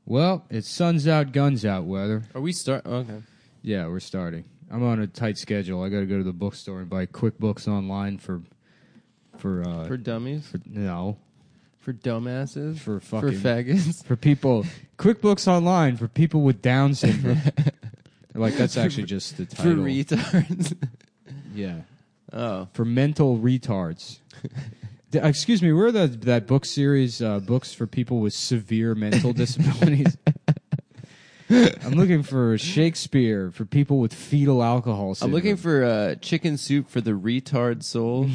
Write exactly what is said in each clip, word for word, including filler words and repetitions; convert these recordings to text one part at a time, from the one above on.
Well, it's sun's out, guns out weather. Are we start? Okay. Yeah, we're starting. I'm on a tight schedule. I got to go to the bookstore and buy QuickBooks Online for for uh, For dummies? for no For dumbasses? for For fucking faggots? for people. QuickBooks Online for people with Down syndrome. Like that's actually just the For title. retards? Yeah, Oh. for mental retards. D- Excuse me, where are the, that book series, uh, books for people with severe mental disabilities? I'm looking for Shakespeare for people with fetal alcohol syndrome. I'm looking for uh, chicken soup for the retard soul.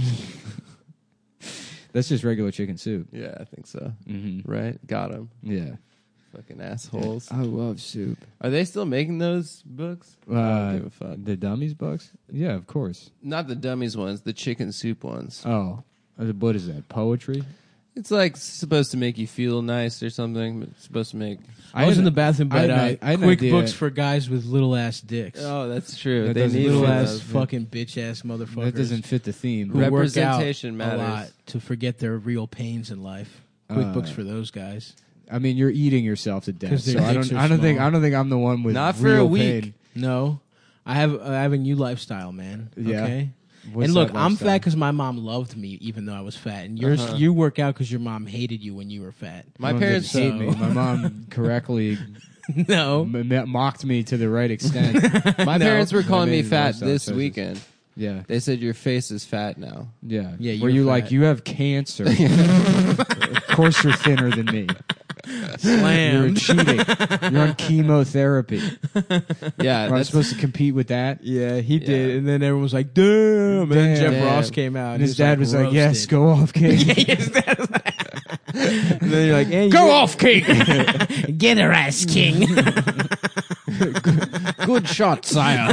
That's just regular chicken soup. Yeah, I think so. Mm-hmm. Right? Got him. Yeah. Fucking assholes. I love soup. Are they still making those books? I Uh, don't give a fuck. the dummies books? Yeah, of course. Not the dummies ones, the chicken soup ones. Oh, Uh, what is that? Poetry? It's like supposed to make you feel nice or something. It's supposed to make... I, was had in the an- bathroom, I but had uh, an- I had an quick idea. books for guys with little ass dicks. Oh, that's true. That they doesn't need fit little one of ass those. fucking bitch ass motherfuckers. That doesn't fit the theme. who work out Representation a matters. lot to forget their real pains in life. Quick Uh, books for those guys. I mean, you're eating yourself to death. 'Cause their So I dicks don't. are I don't think. small. I don't think I'm the one with Not for real a week. pain. No, I have I have a new lifestyle, man. Yeah. Okay. What's and look, that I'm lifestyle? fat because my mom loved me, even though I was fat. And yours, Uh-huh. you work out because your mom hated you when you were fat. My Mom parents... didn't hate So- me. My mom correctly No, m- m- mocked me to the right extent. My No. parents were calling I me made fat lifestyle this choices. weekend. Yeah, They said your face is fat now. yeah, Yeah, Were you're you like fat. you have cancer? Of course, you're thinner than me. You're slam. cheating. You're on chemotherapy. Yeah, I'm that's supposed to compete with that. Yeah, he did. Yeah. And then everyone was like, damn. And then Damn. Jeff Ross Damn. came out. And his dad was like, "Yes, go off, king. His dad was like, and then you're like, hey, Go you- off, king." Get her ass, king. good shot, sire.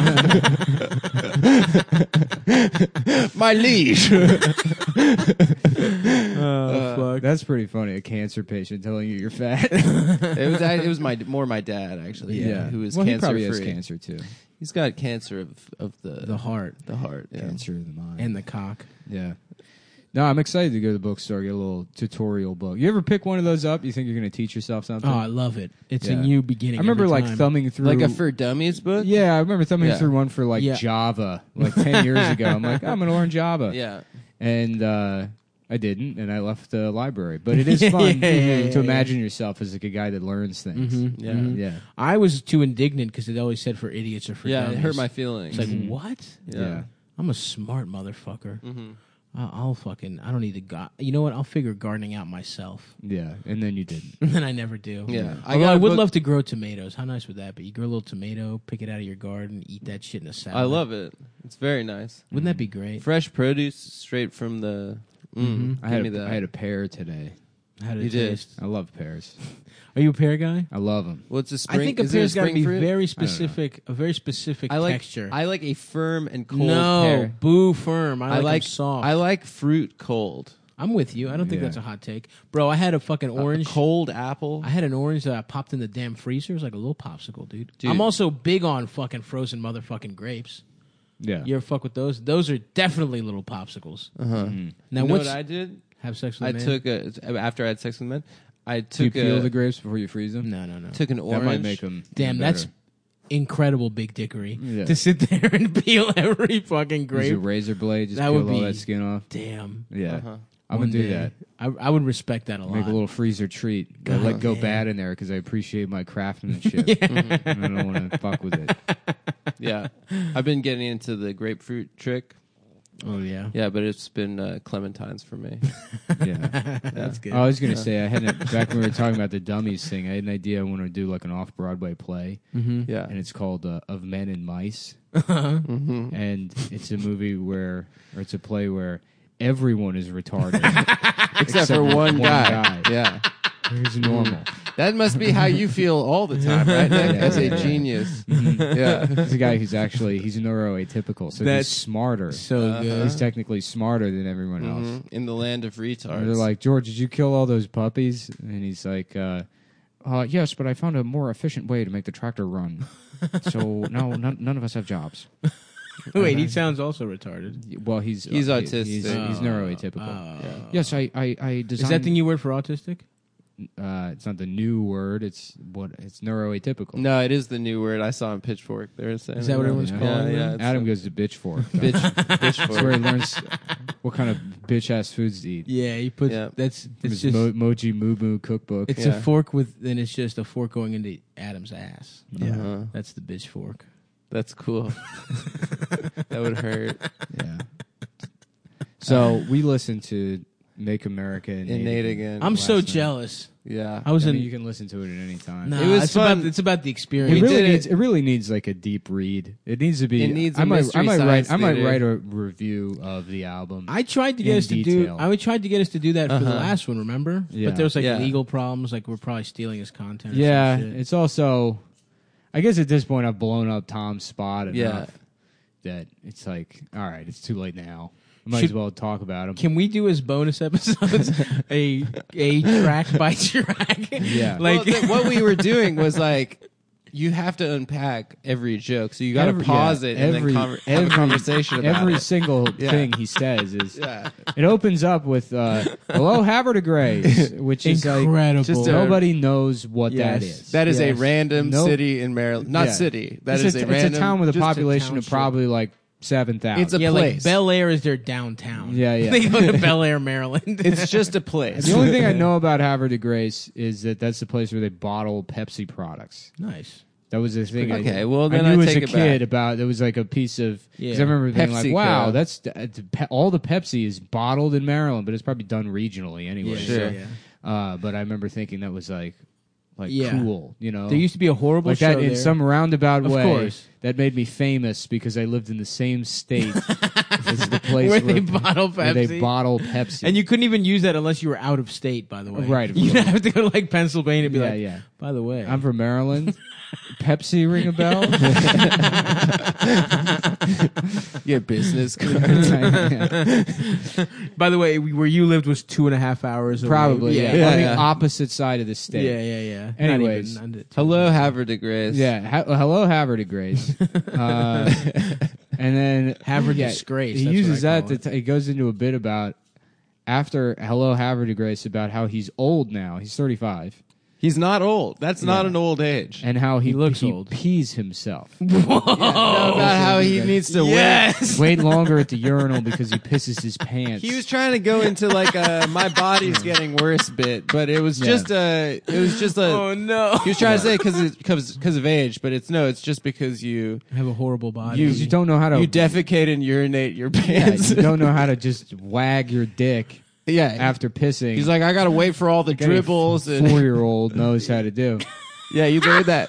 My liege. Oh, fuck. That's pretty funny. A cancer patient telling you you're fat. It was I, it was my more my dad actually. Yeah, who is well, he cancer probably free. has cancer too. He's got cancer of of the The heart the heart. Yeah. Cancer of the mind. and the cock. Yeah. No, I'm excited to go to the bookstore, get a little tutorial book. You ever pick one of those up? You think you're going to teach yourself something? Oh, I love it. It's Yeah. a new beginning. I remember every like time. thumbing through Like a for dummies book. Yeah, I remember thumbing Yeah. through one for like Yeah. Java like ten years ago. I'm like, I'm going to learn Java. Yeah. And uh, I didn't, and I left the library. But it is Yeah, fun yeah, yeah, yeah, to yeah. imagine yourself as like a guy that learns things. Mhm, Yeah. mhm. Yeah. I was too indignant because it always said for idiots or for Yeah, dummies. it hurt my feelings. It's like, Mhm. what? Yeah. yeah. I'm a smart motherfucker. Mm-hmm. I'll, I'll fucking, I don't need to, go- you know what? I'll figure gardening out myself. Yeah. And then you didn't. And then I never do. Yeah. I Although got I a would book- love to grow tomatoes. How nice would that be? You grow a little tomato, pick it out of your garden, eat that shit in a salad. I love it. It's very nice. Wouldn't that be great? Fresh produce straight from the. Mm, Mhm. I Give had, me a, that. I had a pear today. How did You it did. taste? I love pears. Are you a pear guy? I love them. What's a spring? I think a is it pear's got to spring be fruit? very know. specific, a very specific I like. texture. I like a firm and cold no, pear. boo firm. I, I like, 'em like soft. I like fruit cold. I'm with you. I don't think Yeah. that's a hot take, bro. I had a fucking A- orange. a cold apple. I had an orange that I popped in the damn freezer. It was like a little popsicle, dude. Dude. I'm also big on fucking frozen motherfucking grapes. Yeah. You ever fuck with those? Those are definitely little popsicles. Uh huh. Mhm. Now, you know what's what I did? have sex with I a man? took a after I had sex with men. I Do you took peel a the grapes before you freeze them? No, no, no. took an That orange. might make them. Damn, that's incredible big dickery Yeah. to sit there and peel every fucking Use grape. a razor blade, just That peel would all be- that skin off. Damn. Yeah. Uh-huh. I'm One going to do day. that. I, I would respect that a lot. Make a little freezer treat. I God let go damn. bad in there because I appreciate my craftsmanship. Yeah. And I don't want to fuck with it. Yeah, I've been getting into the grapefruit trick. Oh yeah. Yeah, but it's been uh, clementines for me. Yeah. That's good. I was going to say, I had a, back when we were talking about the dummies thing, I had an idea I want to do like an off Broadway play, Mm-hmm. Yeah. and it's called uh, Of Men and Mice. Mm-hmm. And it's a movie where, or it's a play where everyone is retarded. Except, for one, guy. guy. Yeah. Who's normal. That must be how you feel all the time, right? Nick? Yeah. As a genius. Yeah. He's a guy who's actually, he's neuroatypical, so That's he's smarter. So Uh-huh. good. He's technically smarter than everyone else. Mhm. In the land of retards. And they're like, George, did you kill all those puppies? And he's like, uh, uh, yes, but I found a more efficient way to make the tractor run. So now none, none of us have jobs. Wait, he sounds also retarded. Well, he's He's uh, autistic. He's, he's Oh, neuroatypical. oh. Yeah. Yes, I, I, I designed. Is that the new word for autistic? Uh, it's not the new word. It's what it's neuroatypical. No, it is the new word I saw on Pitchfork. They're saying Is that what it. everyone's yeah, calling Yeah, them? it's Adam a- goes to bitchfork. bitch, That's where Pitchfork. he learns what kind of bitch ass foods to eat. Yeah, he puts Yeah. that's From it's his just Mo- Moji Moo Moo cookbook. it's Yeah. a fork with and it's just a fork going into Adam's ass. Uh-huh. That's the bitch fork. That's cool. That would hurt. Yeah. So we listened to "Make America Innate, Innate Again. I'm last so night. jealous. Yeah. I was I in mean, you can listen to it at any time. Nah, It was it's fun. about it's about the It experience. We really did it- needs. It. really needs like a deep read. It needs to be. It needs I a might. I Mystery might Science write. I might Theater. write a review of the album. I tried to get in us to detail. do. I tried to get us to do that for the Uh-huh. last one. Remember? Yeah. But there was like Yeah. legal problems. Like we're probably stealing his content. Or yeah. some shit. It's also. I guess at this point I've blown up Tom's spot enough Yeah. that it's like, all right, it's too late now. I might Should- as well talk about him. Can we do as bonus episodes a a track by track? Yeah. like Well, th- what we were doing was like, you have to unpack every joke, so you got to Every- pause yeah, it and every- then conver- have every- a conversation about Every it. single Yeah. thing he says is. Yeah. It opens up with uh, "Hello, Havertigrays," which is like incredible. just a- nobody knows what that Yes. is. That is a Yes. random Nope. city in Maryland. Not Yeah. city. That it's is a, a, it's random. a town with a just a population of township. probably like seven thousand. It's a yeah, place. like Bel Air is their downtown. Yeah, yeah. they go to Bel Air, Maryland. It's just a place. The only thing I know about Havre de Grace is that that's the place where they bottle Pepsi products. nice. That was the thing. I, Okay, well, then I knew I as take a it kid back. about. There was like a piece of. Because Yeah. I remember being like, PepsiCo. "Wow, that's uh, pe- all the Pepsi is bottled in Maryland, but it's probably done regionally anyway." Yeah, Sure. yeah. Uh, but I remember thinking that was like, like Yeah. cool, you know. There used to be a horrible like show that in there. some roundabout Of way course. that made me famous because I lived in the same state as the place where where, they bottle where Pepsi. they bottle Pepsi. and you couldn't even use that unless you were out of state. By the way, Right, of You'd course. have to go to like Pennsylvania and be yeah, like, yeah. by the way, I'm from Maryland. Pepsi ring a bell? Your business card. by the way, where you lived was two and a half hours. Away. Probably, yeah. yeah, On the yeah. opposite side of the state. yeah, yeah, yeah. Not Anyways. even under two. Hello, Havre de Grace. Yeah. Ha- hello, Havre de Grace. Uh, and then Havre yeah, disgrace. He that's uses what I that. call To it. t- he goes into a bit about after Hello, Havre de Grace about how he's old now. He's thirty-five. He's not old. That's not Yeah. an old age. And how he, He looks he old. pees himself. No, about how he needs to wait. yes. Wait longer at the urinal because he pisses his pants. He was trying to go into like a my body's getting worse bit, but it was Yeah. just a it was just a Oh no. he was trying to say because because because of age, but it's no, it's just because you I have a horrible body. you, you don't know how to you defecate and urinate your yeah, pants. you don't know how to just wag your dick yeah. after pissing. He's like, I gotta wait for all the dribbles and four year old knows how to do. yeah, you learned that.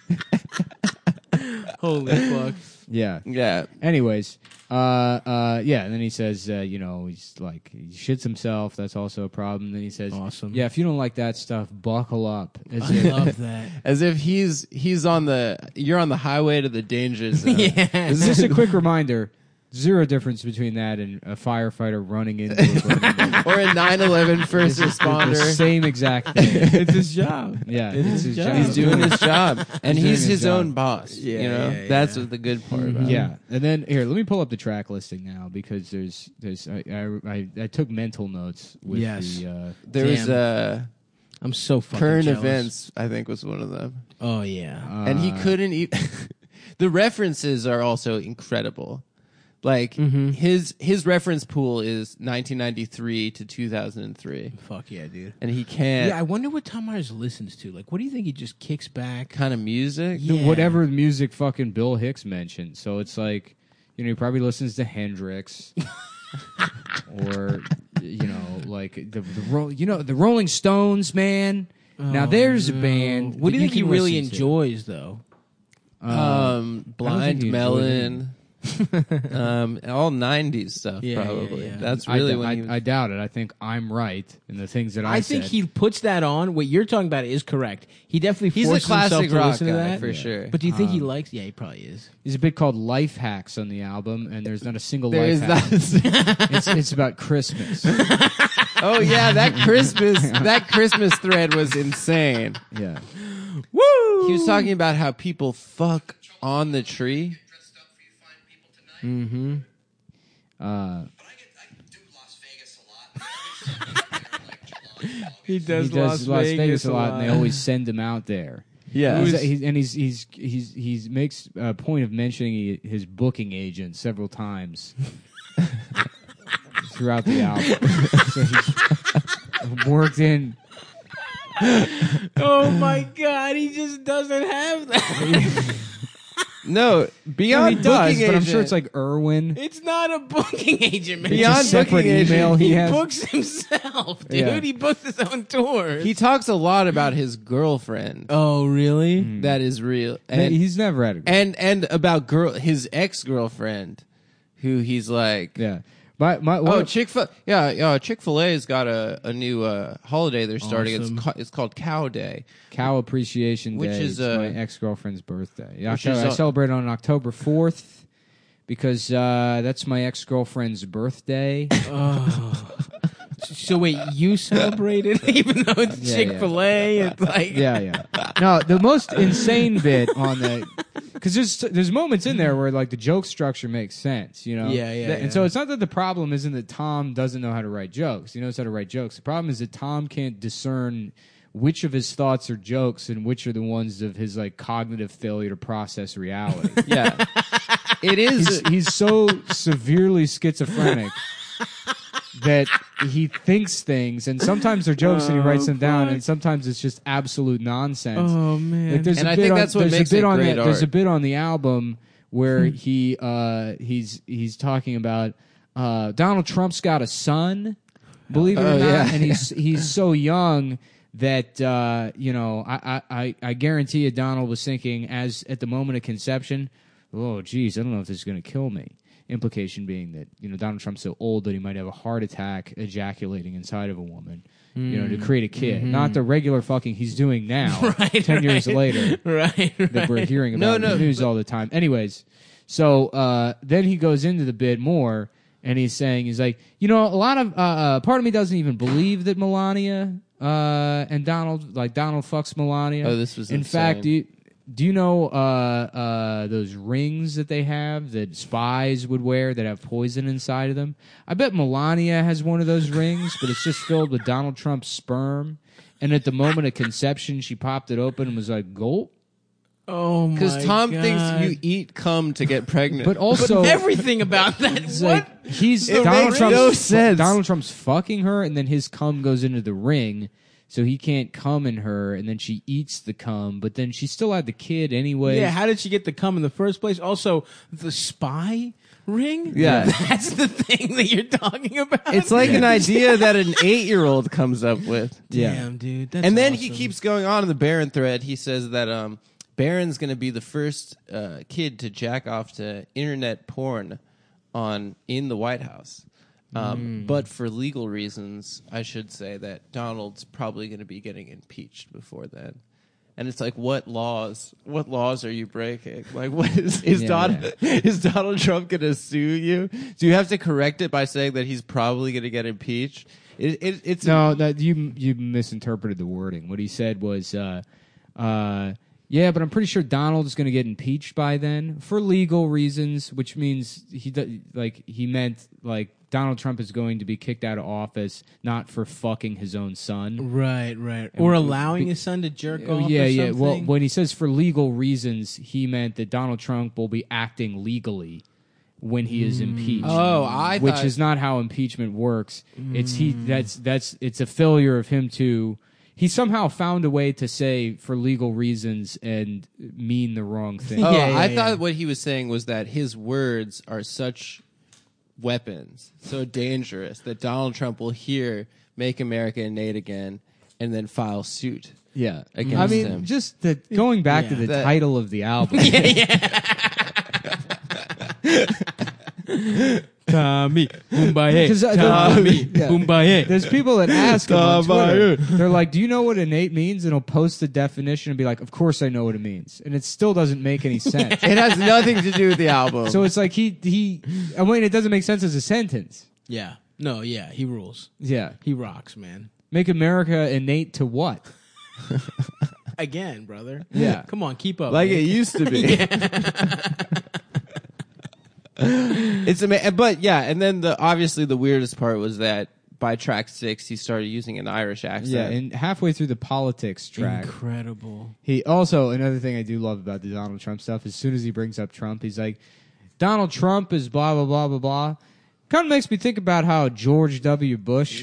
Holy fuck. Yeah. yeah, Anyways, uh, uh, yeah. And then he says, uh, you know, he's like he shits himself. That's also a problem. Then he says, Awesome. yeah, if you don't like that stuff, buckle up. As I if, love that. as if he's he's on the you're on the highway to the danger zone. yeah. It's just a quick reminder. Zero difference between that and a firefighter running into a burning building. Or a nine eleven first It's the responder. same exact thing. It's his job. Yeah, It's it's his his job. job. He's doing his job, and He's doing he's his his job. own boss. Yeah, you know, yeah, that's yeah. what the good part about it. Yeah, and then here, let me pull up the track listing now because there's there's I I, I, I took mental notes with Yes. the uh, There was uh, I'm so fucking current jealous. events. I think was one of them, Oh yeah. uh, and he couldn't even. The references are also incredible. Like Mhm. his his reference pool is nineteen ninety-three to two thousand three, Fuck yeah, dude. and he can't Yeah, I wonder what Tom Myers listens to. Like, what do you think he just kicks back? kind of music. the- Yeah. whatever music fucking Bill Hicks mentioned. So it's like, you know, he probably listens to Hendrix or you know, like the, the Ro- you know the Rolling Stones, man. now Oh, there's a no. band. What do that you think he can really listen to. enjoys, though? Um, Um, think Blind he enjoyed Melon, um, all nineties stuff Yeah, probably. yeah, yeah. That's I really d- when I, he was, I doubt it. I think I'm right in the things that I, I think said. he puts that on. What you're talking about is correct. He definitely he's a forces himself classic to rock listen to guy that. for Yeah. sure. But do you think he Um, likes? Yeah, he probably is. There's a bit called Life Hacks on the album, and there's not a single there life is hack. that. It's, it's about Christmas. Oh yeah, that Christmas that Christmas thread was insane. Yeah. Woo! He was talking about how people fuck on the tree. Mm-hmm. Uh, But I get I do Las Vegas a lot. He does, he does Las, Vegas a lot, and they always send him out there. Yeah. He's, he's, and he's he's he's he's makes a point of mentioning he, his booking agent several times throughout the album. So he's worked in. Oh my God, he just doesn't have that. No, No, beyond he does, booking but I'm agent, sure it's like Irwin. It's not a booking agent, man. Beyond It's a separate booking agent, email he, he has. books himself, dude. Yeah. He books his own tours. he talks a lot about his girlfriend. oh, really? Mm. That is real, And and he's never had a and and about girl his ex girlfriend, who he's like, yeah. My my oh what- Chick fil yeah uh, Chick fil A's got a a new uh, holiday they're starting. Awesome. It's ca- it's called Cow Day. Cow Appreciation Which Day. is, It's uh, my ex girlfriend's birthday. Yeah, which I, is, I uh, celebrate on October fourth because uh, that's my ex girlfriend's birthday. Oh. So wait, you celebrated even though it's Yeah, Chick Fil A? It's like yeah, yeah. No, the most insane bit on the because there's there's moments in there where like the joke structure makes sense, you know. Yeah, yeah, And yeah. so it's not that the problem isn't that Tom doesn't know how to write jokes. He knows how to write jokes. The problem is that Tom can't discern which of his thoughts are jokes and which are the ones of his like cognitive failure to process reality. Yeah, it is. he's, he's so severely schizophrenic that he thinks things, and sometimes they're jokes and he writes them down, and sometimes it's just absolute nonsense. Oh man. Like there's And a I bit think on, that's what there's makes a bit it on great the, There's a art. bit on the album where he uh, he's he's talking about uh, Donald Trump's got a son, believe it Oh, or not, yeah. and he's he's so young that uh, you know I, I I I guarantee you Donald was thinking as at the moment of conception, oh geez, I don't know if this is going to kill me. Implication being that you know Donald Trump's so old that he might have a heart attack ejaculating inside of a woman, you know, to create a kid, not the regular fucking he's doing now, Right, ten years right. later right, right. that we're hearing No, about in no, the news all the time. Anyways, so uh, then he goes into the bit more, and he's saying he's like, you know, a lot of uh, uh, part of me doesn't even believe that Melania uh, and Donald, like Donald fucks Melania. Oh, this was in insane. fact. Do you, do you know uh, uh, those rings that they have that spies would wear that have poison inside of them? I bet Melania has one of those rings, but it's just filled with Donald Trump's sperm. And at the moment of conception, she popped it open and was like, "Gulp." Oh my Because Tom God. thinks you eat cum to get pregnant. But also, everything about that. it's What? like he's It Donald makes Trump's no sense. Donald Trump's fucking her, and then his cum goes into the ring, so he can't cum in her, and then she eats the cum, but then she still had the kid anyway. Yeah, how did she get the cum in the first place? Also, the spy ring? Yeah. That's the thing that you're talking about? it's like an idea that an eight-year-old comes up with. Yeah. Damn, dude. That's And then he awesome. keeps going on in the Barron thread. He says that um, Barron's going to be the first uh, kid to jack off to internet porn on in the White House. Um, But for legal reasons, I should say that Donald's probably going to be getting impeached before then. And it's like, what laws? What laws are you breaking? Like, what is is Yeah, Donald is Donald Trump going to sue you? Do you have to correct it by saying that he's probably going to get impeached? It, it, it's No, that you you misinterpreted the wording. What he said was, uh, uh, yeah, but I'm pretty sure Donald is going to get impeached by then for legal reasons, which means he do- like he meant like Donald Trump is going to be kicked out of office not for fucking his own son. Right, right. And Or we- allowing be- his son to jerk Oh, off yeah, or yeah. something? Well, when he says for legal reasons, he meant that Donald Trump will be acting legally when he is impeached. Oh, I which thought- is not how impeachment works. It's he. That's that's. It's a failure of him to. He somehow found a way to say for legal reasons and mean the wrong thing. Oh, Yeah, yeah, I yeah. thought what he was saying was that his words are such weapons, so dangerous that Donald Trump will hear "Make America Innate Again" and then file suit. Yeah, Against I mean, him. just the going back to Yeah. the That- title of the album. Tommy, Boombaye, 'Cause, uh, Tommy, yeah. Boombaye. There's people that ask him on Tommy. Twitter. They're like, "Do you know what innate means?" And he'll post the definition and be like, "Of course I know what it means," and it still doesn't make any sense. It has nothing to do with the album. So it's like he he. I mean, it doesn't make sense as a sentence. Yeah. No, yeah, he rules. Yeah, He rocks, man. make America innate to what? Again, brother. Yeah. Come on, keep up. like man. it used to be. It's amazing, but yeah, and then the obviously the weirdest part was that by track six, he started using an Irish accent. Yeah, and halfway through the politics track, Incredible. he also another thing I do love about the Donald Trump stuff. As soon as he brings up Trump, he's like, Donald Trump is blah blah blah blah blah. Kind of makes me think about how George W. Bush.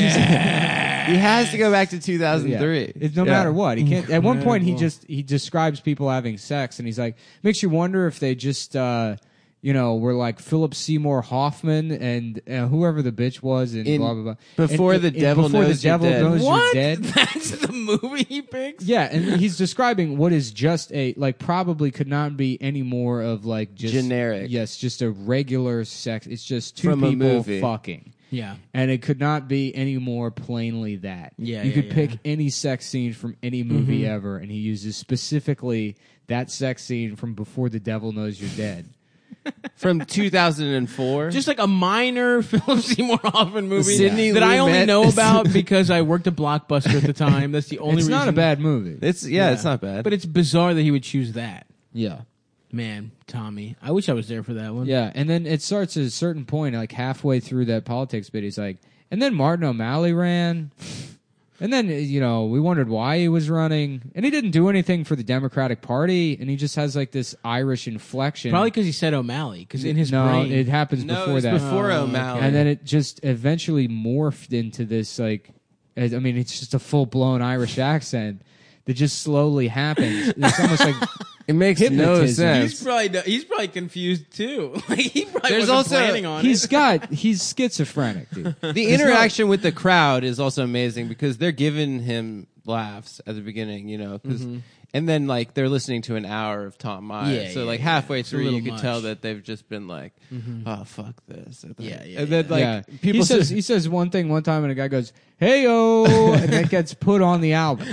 Yeah. He has to go back to two thousand three. Yeah. It's no Yeah. matter what. He can't. At one point, he Incredible. just he describes people having sex, and he's like, makes you wonder if they just, uh, you know, were like Philip Seymour Hoffman and uh, whoever the bitch was, and In- blah blah blah. Before And- the and devil before knows the you're devil dead. knows What? you're dead. That's the movie he picks? Yeah, and he's describing what is just a like probably could not be any more of like just Generic. Yes, just a regular sex. It's just two From a people movie. fucking. Yeah. And it could not be any more plainly that. Yeah, you yeah, could yeah. pick any sex scene from any movie Mhm. ever, and he uses specifically that sex scene from Before the Devil Knows You're Dead. From two thousand four. Just like a minor Philip Seymour Hoffman movie Sidney that I only Lumet. know about because I worked at Blockbuster at the time. That's the only It's reason. not a bad movie. It's yeah, it's not bad. But it's bizarre that he would choose that. Yeah. Man, Tommy. I wish I was there for that one. Yeah, and then it starts at a certain point, like halfway through that politics bit, he's like, and then Martin O'Malley ran. And then, you know, we wondered why he was running. And he didn't do anything for the Democratic Party. And he just has like this Irish inflection. Probably because he said O'Malley. Because in his no, brain. it happens no, before it's that. before Oh, O'Malley. okay. And then it just eventually morphed into this, like, I mean, it's just a full blown Irish accent that just slowly happens. It's almost like it makes no hypnotism. sense. He's probably he's probably confused too. Like he probably There's wasn't also- planning on he's it. got, he's schizophrenic, dude. The interaction with the crowd is also amazing because they're giving him laughs at the beginning, you know, 'cause- and then like they're listening to an hour of Tom Myers. Yeah, so yeah, like yeah. halfway It's a through, little you could much. tell that they've just been like, "Oh fuck this." Yeah, yeah, And then yeah. like yeah. people he says say- he says one thing one time, and a guy goes, "Hey yo," and that gets put on the album.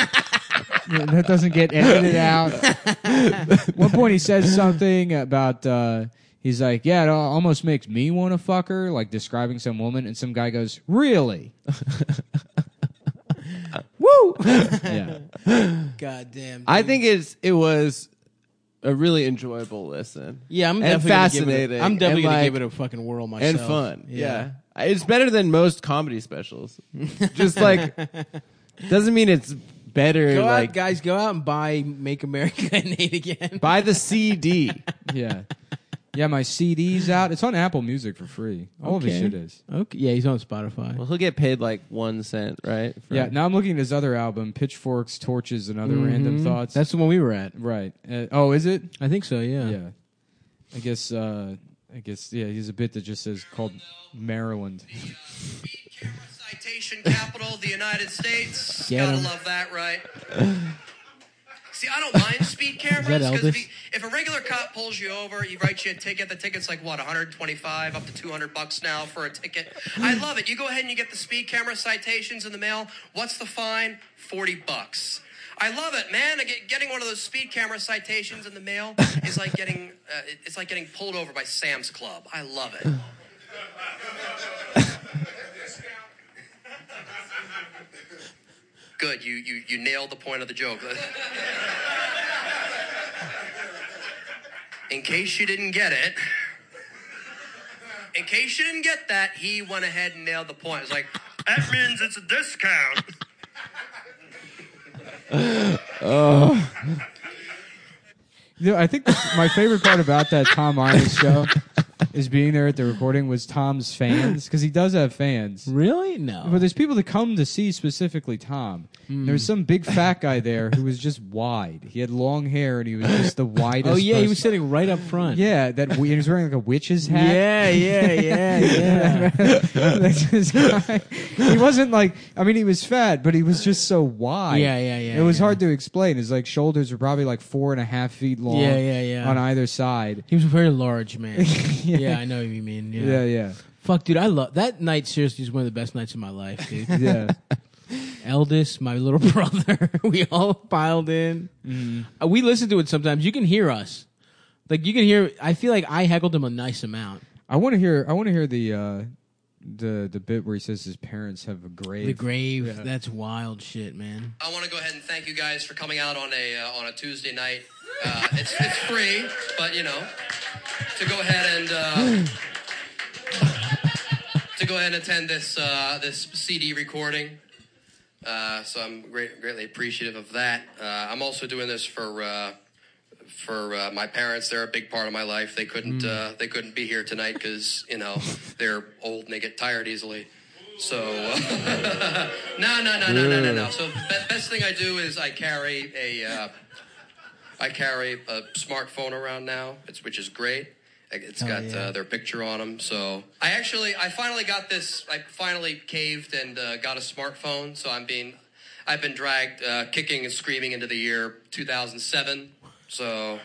That doesn't get edited out. One point he says something about uh, he's like, "Yeah, it al- almost makes me want to fuck her," like describing some woman, and some guy goes, "Really?" Woo! Yeah. God damn. I think it's it was a really enjoyable listen. Yeah, I'm and definitely gonna give it fascinating. a, I'm definitely and, gonna like, give it a fucking whirl myself. and fun. Yeah. It's better than most comedy specials. Just like doesn't mean it's better. Go like out, guys. Go out and buy "Make America Great Again." buy the C D. Yeah. Yeah, my C D's out. It's on Apple Music for free. All of his Okay. shit is. Okay, yeah, he's on Spotify. Well, he'll get paid like one cent, right? For- Yeah, now I'm looking at his other album, Pitchforks, Torches, and Other Random Mhm. Thoughts. That's the one we were at. right. Uh, oh, is it? I think so. Yeah. Yeah. I guess, uh, I guess, yeah, he's a bit that just says called Maryland. Camera citation capital of the United States. Get Gotta him. love that, right? See, I don't mind speed cameras that because Elvis? if, if a regular cop pulls you over, he writes you a ticket. The ticket's like what, one hundred twenty-five up to two hundred bucks now for a ticket. I love it. You go ahead and you get the speed camera citations in the mail. What's the fine? forty bucks. I love it, man. I get- Getting one of those speed camera citations in the mail is like getting uh, it's like getting pulled over by Sam's Club. I love it. Good, you, you, you nailed the point of the joke. In case you didn't get it, in case you didn't get that, he went ahead and nailed the point. It's like, that means it's a discount. You know, I think that's- my favorite part about that Tom Myers show is being there at the recording was Tom's fans, because he does have fans. Really? No. But there's people that come to see specifically Tom. Hmm. There was some big fat guy there who was just wide. He had long hair and he was just the widest. Oh yeah, he was person. sitting right up front. Yeah, that he was wearing like a witch's hat. Yeah, yeah, yeah, yeah. That's this guy. He wasn't like, I mean, he was fat, but he was just so wide. Yeah, yeah, yeah, It was yeah. hard to explain. His like shoulders were probably like four and a half feet long. Yeah, yeah, yeah. On either side. He was a very large man. Yeah. yeah. I know what you mean. Yeah. Yeah, yeah, Fuck, dude, I love that night. Seriously, is one of the best nights of my life, dude. yeah. Eldest, my little brother, we all piled in. Uh, we listen to it sometimes. You can hear us. Like you can hear. I feel like I heckled him a nice amount. I want to hear. I want to hear the uh, the the bit where he says his parents have a grave. The grave. Yeah. That's wild shit, man. I want to go ahead and thank you guys for coming out on a uh, on a Tuesday night. Uh, it's it's free, but you know, to go ahead and uh, to go ahead and attend this uh, this C D recording. Uh, so I'm great, greatly appreciative of that. Uh, I'm also doing this for uh, for uh, my parents. They're a big part of my life. They couldn't mm. uh, they couldn't be here tonight because you know they're old and they get tired easily. So uh, no no no no no no no. So the best thing I do is I carry a uh, I carry a smartphone around now, it's, which is great. It's got oh, yeah. uh, their picture on them. So I actually, I finally got this. I finally caved and uh, got a smartphone. So I'm being, I've been dragged uh, kicking and screaming into the year two thousand seven. So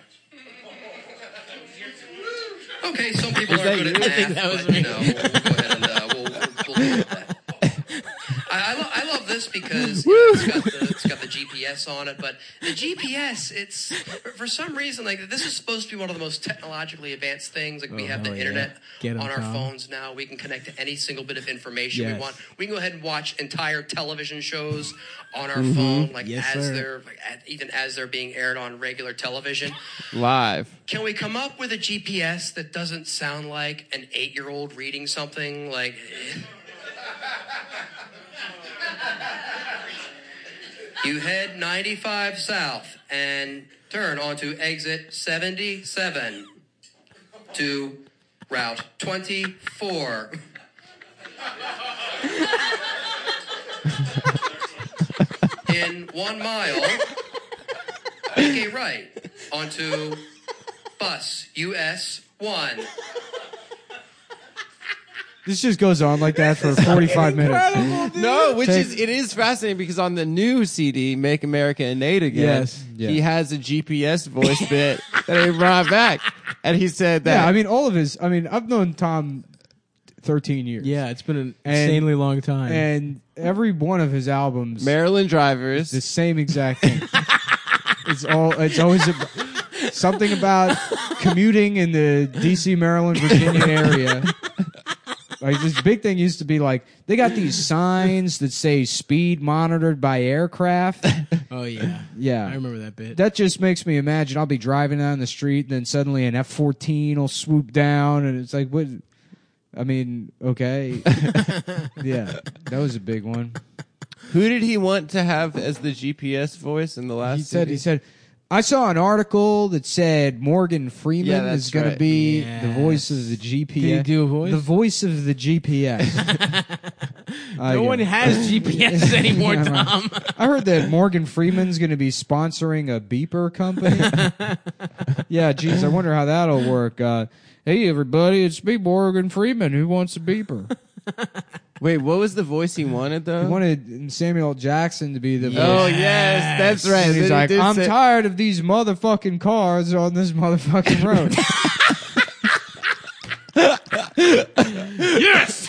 okay, some people are good at math, but you know, we'll, we'll go ahead and uh, we'll, we'll, we'll deal with that. I, I, lo- I love this because you know, it's got the it's got the G P S on it, but the G P S, it's for some reason like this is supposed to be one of the most technologically advanced things. Like we oh, have the internet yeah. on our Tom. phones now. We can connect to any single bit of information yes. we want. We can go ahead and watch entire television shows on our mm-hmm. phone, like yes, as sir. they're like, even as they're being aired on regular television, live. Can we come up with a G P S that doesn't sound like an eight-year-old reading something like? You head ninety-five south and turn onto exit seventy-seven to route twenty-four. In one mile, make a right onto bus U S one. This just goes on like that for forty-five minutes. Dude. No, which is it is fascinating because on the new C D, Make America Innate Again, yes, yeah. he has a G P S voice bit that he brought back, and he said that. Yeah, I mean, all of his. I mean, I've known Tom thirteen years. Yeah, it's been an and, insanely long time, and every one of his albums, Maryland Drivers, the same exact thing. It's all. It's always a, something about commuting in the D C, Maryland, Virginia area. Like this big thing used to be like they got these signs that say speed monitored by aircraft. Oh yeah, yeah, I remember that bit. That just makes me imagine I'll be driving down the street, and then suddenly an F fourteen will swoop down, and it's like, what? I mean, okay, yeah, that was a big one. Who did he want to have as the G P S voice in the last? He said, C D? he said. I saw an article that said Morgan Freeman yeah, is going right. to be yes. the voice of the G P S. Can you do a voice? The voice of the G P S. No one has G P S anymore, Tom. I heard that Morgan Freeman's going to be sponsoring a beeper company. Yeah, geez, I wonder how that'll work. Uh, hey, everybody, it's me, Morgan Freeman. Who wants a beeper? Wait, what was the voice he wanted, though? He wanted Samuel Jackson to be the yes. voice. Oh, yes, that's right. And he's then like, he I'm say- tired of these motherfucking cars on this motherfucking road. Yes!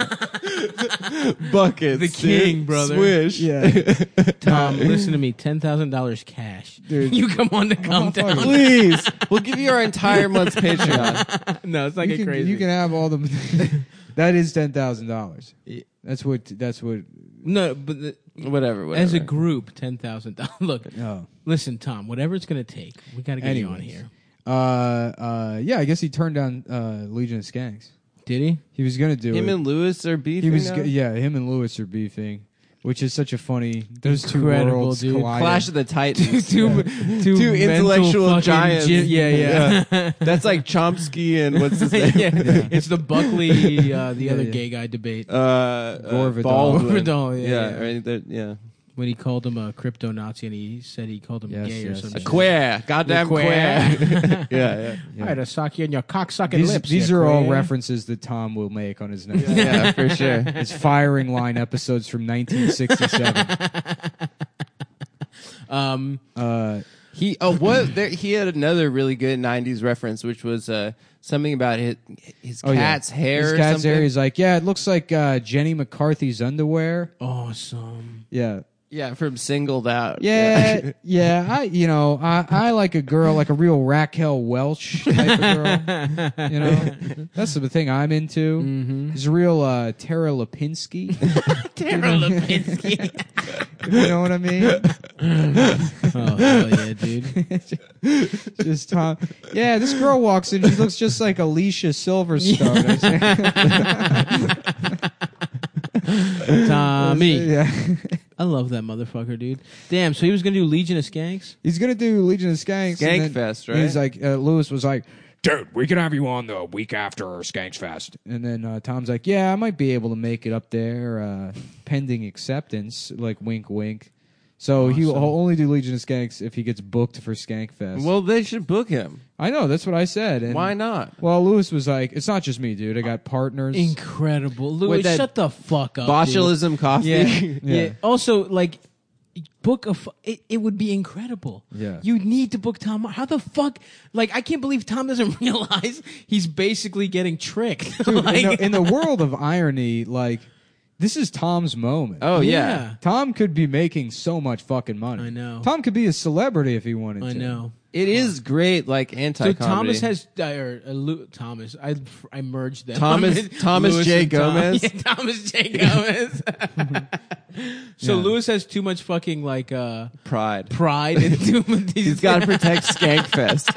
Buckets. The king, dude. brother. Swish. Yeah. Tom, listen to me. ten thousand dollars cash. Dude. You come on to come down. Please. We'll give you our entire month's Patreon. No, it's not you get can, crazy. You can have all the... That is ten thousand dollars. That's what. That's what. No, but the, whatever, whatever. As a group, ten thousand dollars. Look, oh. Listen, Tom. Whatever it's going to take, we got to get Anyways. you on here. Uh, uh, yeah. I guess he turned down uh, Legion of Skanks. Did he? He was going to do him it. and Lewis are beefing. He was. now? Go- yeah, him and Lewis are beefing, which is such a funny. Those two Incredible, worlds dude. colliding. Clash of the Titans. two, Yeah. two, Two intellectual fucking giants. Gi- yeah, yeah. Yeah. That's like Chomsky and what's his name? yeah. Yeah. It's the Buckley, uh, the Yeah, other yeah. gay guy debate. Uh, uh, Gore Vidal. Baldwin. Gore Vidal, yeah, yeah, yeah. right. There, yeah. When he called him a crypto Nazi and he said he called him Yes, gay or yes, something. yes. Queer, goddamn Queer. queer. yeah, yeah. I had to sock you in your cock-sucking These, lips. these you are all queer. references that Tom will make on his next. Yeah, for sure. It's firing line episodes from nineteen sixty-seven. Um, Uh, He oh what there, he had another really good nineties reference, which was uh, something about his his oh, yeah. cat's hair. His or cat's something. hair. He's like, yeah, it looks like uh, Jenny McCarthy's underwear. awesome. Yeah. Yeah, from Singled Out. Yeah, yeah. I, you know, I, I like a girl, like a real Raquel Welch type of girl. You know, that's the thing I'm into. Mm-hmm. He's a real uh, Tara Lipinski. Tara Lipinski. You know what I mean? Oh, hell yeah, dude. Just Tom. Yeah, this girl walks in. She looks just like Alicia Silverstone. Tommy. Yeah. I love that motherfucker, dude. Damn, so he was going to do Legion of Skanks? He's gonna do Legion of Skanks. Skank and then Fest, right? He's like, uh, Lewis was like, dude, we can have you on the week after Skanks Fest. And then uh, Tom's like, yeah, I might be able to make it up there, uh, pending acceptance. Like, wink, wink. So he will only do Legion of Skanks if he gets booked for Skank Fest. Well, they should book him. I know, that's what I said. And, Why not? Well, Lewis was like, it's not just me, dude. I got partners. Incredible. Louis, With that shut the fuck up. Botulism coffee. Yeah. yeah. Yeah. Also, like, book a. Fu- it, it would be incredible. Yeah. You need to book Tom. How the fuck? Like, I can't believe Tom doesn't realize he's basically getting tricked. Dude, like, in, the, in the world of irony, like, this is Tom's moment. Oh, yeah. yeah. Tom could be making so much fucking money. I know. Tom could be a celebrity if he wanted I to. know. It is great, like, So anti-comedy. Thomas has uh, or uh, Lu- Thomas. I I merged them. Thomas- Thomas Louis J. and Tom. Gomez? Yeah, Thomas J. Gomez. so Yeah. Lewis has too much fucking like uh, Pride. pride and too much. He's got to protect Skankfest.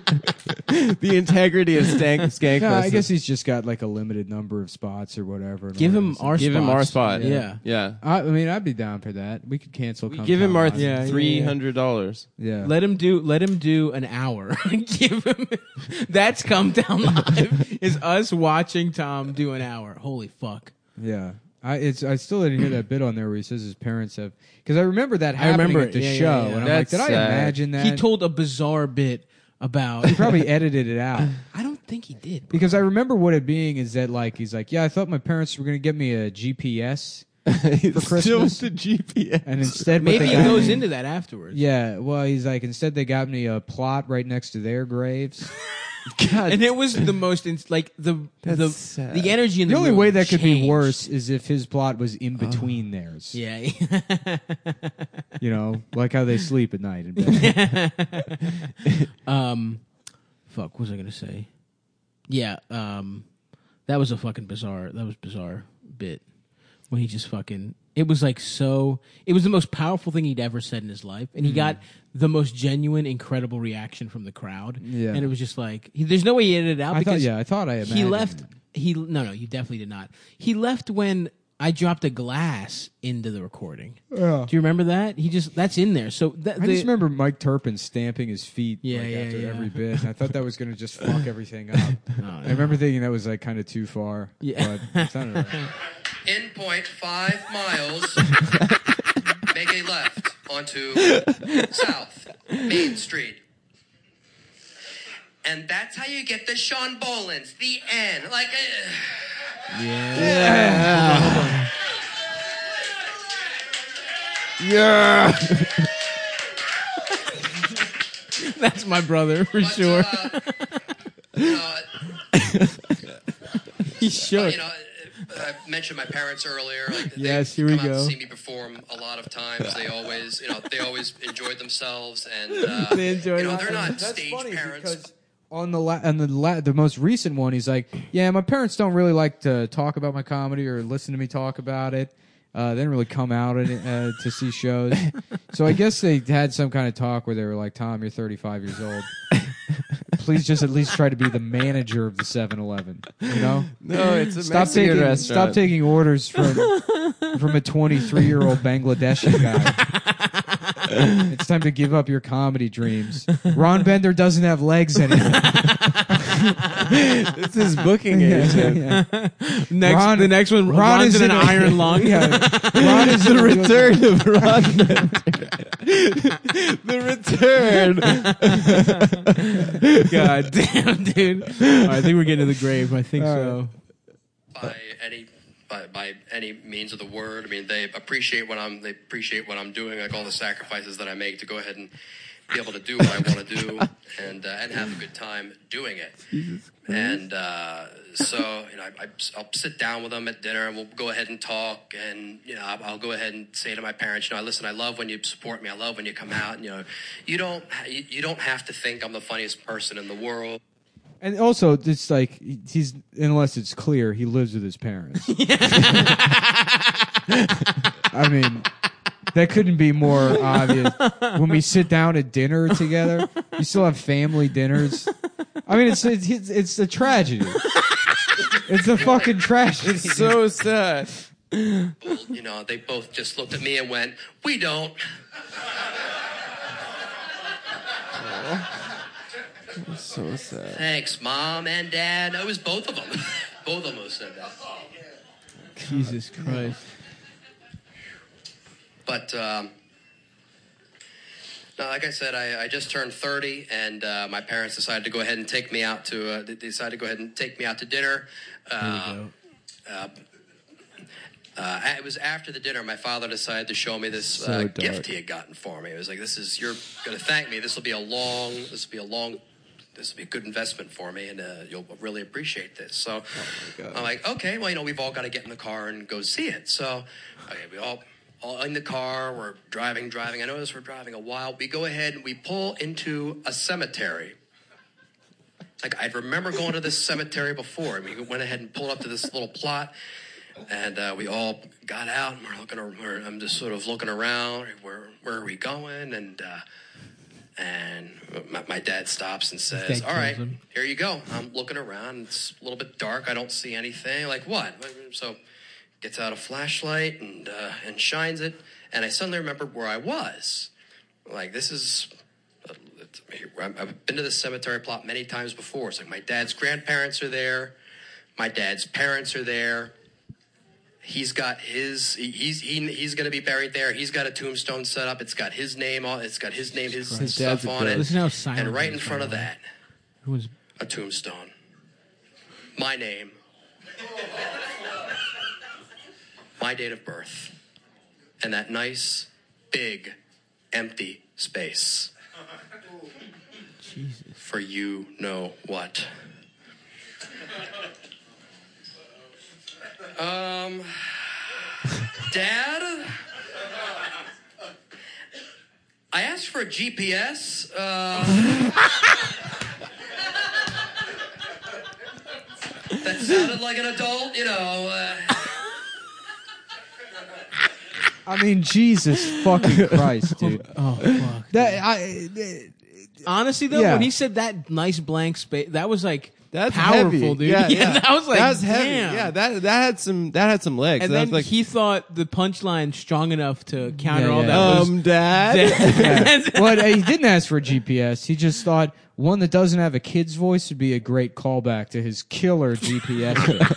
The integrity of Stank, Skankfest. Yeah, I guess he's just got like a limited number of spots or whatever. in Give order him to- our Give him our spots. spot. Yeah. Yeah. I, I mean, I'd be down for that. We could cancel. We Come give him Tom our Island. Yeah, yeah, three hundred dollars. Yeah. Let him do. Let him do an hour. Give him. That's Come Down Live. Is us watching Tom do an hour. Holy fuck. Yeah. I it's I still didn't hear that bit on there where he says his parents have because I remember that I happening remember at the it. Yeah, yeah, show yeah. and I'm That's like, did I sad. imagine that? He told a bizarre bit about. He probably edited it out. I don't think he did. Bro. Because I remember what it being is that like he's like, yeah, I thought my parents were gonna get me a G P S For Christmas? Still with the G P S. and instead what Maybe they he got goes me- into that afterwards. Yeah, well, he's like instead they got me a plot right next to their graves. God. And it was the most ins- like the That's the sad. the energy in the The only room way that could be changed. worse is if his plot was in between theirs. Yeah. You know, like how they sleep at night in bed. um, fuck. What was I gonna say? Yeah. Um, that was a fucking bizarre. That was bizarre bit when he just fucking. It was like so. It was the most powerful thing he'd ever said in his life, and he got the most genuine, incredible reaction from the crowd. Yeah. And it was just like, he, there's no way he edited it out I because thought, yeah, I thought I imagined he left. it. He no, no, you definitely did not. He left when I dropped a glass into the recording. Yeah. Do you remember that? He just that's in there. So that, I the, just remember Mike Turpin stamping his feet Yeah, like, yeah, after yeah. every bit. And I thought that was going to just fuck everything up. Oh, I remember thinking that was like kind of too far. Yeah. But it sounded right. In point five miles, make a left onto South Main Street. And that's how you get the Sean Bolins, the end. Like, uh, Yeah. Yeah. that's my brother for but, sure. uh, you know, He shook. you know, I mentioned my parents earlier. Like, they Yes, here we come out go. to see me perform a lot of times. They always, you know, they always enjoyed themselves, and uh, They enjoyed you know, it. they're not That's stage funny parents. because on the la- on the la- the most recent one, he's like, "Yeah, my parents don't really like to talk about my comedy or listen to me talk about it. Uh, they didn't really come out at it, uh, to see shows. So I guess they had some kind of talk where they were like, Tom, you're thirty-five years old. Please just at least try to be the manager of the seven eleven. You know, No, it's a stop Mexican taking restaurant. stop taking orders from from a twenty-three year old Bangladeshi guy." It's time to give up your comedy dreams. Ron Bender doesn't have legs anymore. It's his booking agent. Yeah, yeah. Next, Ron- the next one, Ron Ron's is in an in a- iron lung. Yeah. Ron is The in a- return of Ron Bender. The return. God damn, dude. All right, I think we're getting to the grave. I think All so. by any by, by any means of the word. I mean, they appreciate what I'm they appreciate what I'm doing, like all the sacrifices that I make to go ahead and be able to do what I want to do and uh, and have a good time doing it. And uh, so, you know, I, I, I'll sit down with them at dinner and we'll go ahead and talk. And you know, I'll, I'll go ahead and say to my parents, you know, listen, I love when you support me. I love when you come out. And you know, you don't you, you don't have to think I'm the funniest person in the world. And also, it's like he's unless it's clear he lives with his parents. I mean, that couldn't be more obvious. When we sit down at dinner together, you still have family dinners. I mean, it's it's, it's a tragedy. It's a fucking tragedy. So sad. You know, they both just looked at me and went, "We don't." So sad. Thanks, Mom and Dad. It was both of them. Both of them who said that. Jesus Christ. But, um, no, like I said, I, I just turned thirty, and uh, my parents decided to go ahead and take me out to, uh, they decided to go ahead and take me out to dinner. Uh, There you uh, uh, it was after the dinner, my father decided to show me this So uh, dark. gift he had gotten for me. It was like, this is, you're going to thank me. This will be a long, this will be a long, this will be a good investment for me, and uh, you'll really appreciate this. So God. I'm like, okay, well, you know, we've all got to get in the car and go see it. So, okay, we all, all in the car, we're driving, driving. I notice we're driving a while. We go ahead and we pull into a cemetery. Like, I remember going to this cemetery before. And we went ahead and pulled up to this little plot, and uh, we all got out, and we're looking. We're, I'm just sort of looking around. Where where are we going? And uh, and my, my dad stops and says, Dad "All right, kills him. here you go." I'm looking around. It's a little bit dark. I don't see anything. Like, what? So gets out a flashlight and uh, and shines it, and I suddenly remembered where I was. Like, this is. I've been to the cemetery plot many times before. It's like my dad's grandparents are there. My dad's parents are there. He's got his, he's he, he's going to be buried there. He's got a tombstone set up. It's got his name on It's got his name, his His stuff dad's a on it. ghost. Listen how silent And right it in is, front by of the way. that, Who was a tombstone. My name. My date of birth. And that nice, big, empty space. Jesus. For you know what. Um, Dad, I asked for a G P S. Uh, that sounded like an adult, you know. Uh, I mean, Jesus fucking Christ, dude. Oh fuck. That I. Honestly though, Yeah. when he said that nice blank space, that was like That's powerful, heavy. dude. Yeah, yeah. that was like that was heavy. damn. Yeah, that that had some that had some legs. And that then was like, he thought the punchline strong enough to counter Yeah, all yeah. that. um, Dad. Yeah. Well, he didn't ask for a G P S. He just thought one that doesn't have a kid's voice would be a great callback to his killer G P S.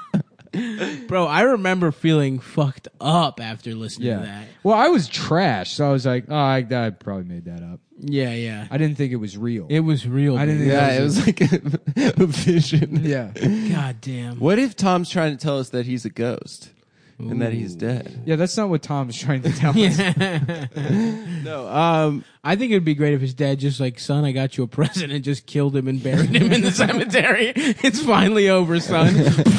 Bro, I remember feeling fucked up after listening to Yeah. that. Well, I was trash, so I was like, oh, I, I probably made that up. Yeah, yeah. I didn't think it was real. It was real. I didn't dude. think Yeah, that it was like a, a vision. Yeah. God damn. What if Tom's trying to tell us that he's a ghost and that he's dead? Yeah, that's not what Tom's trying to tell us. No. Um. I think it'd be great if his dad just like, son, I got you a present, and just killed him and buried him in the cemetery. It's finally over, son.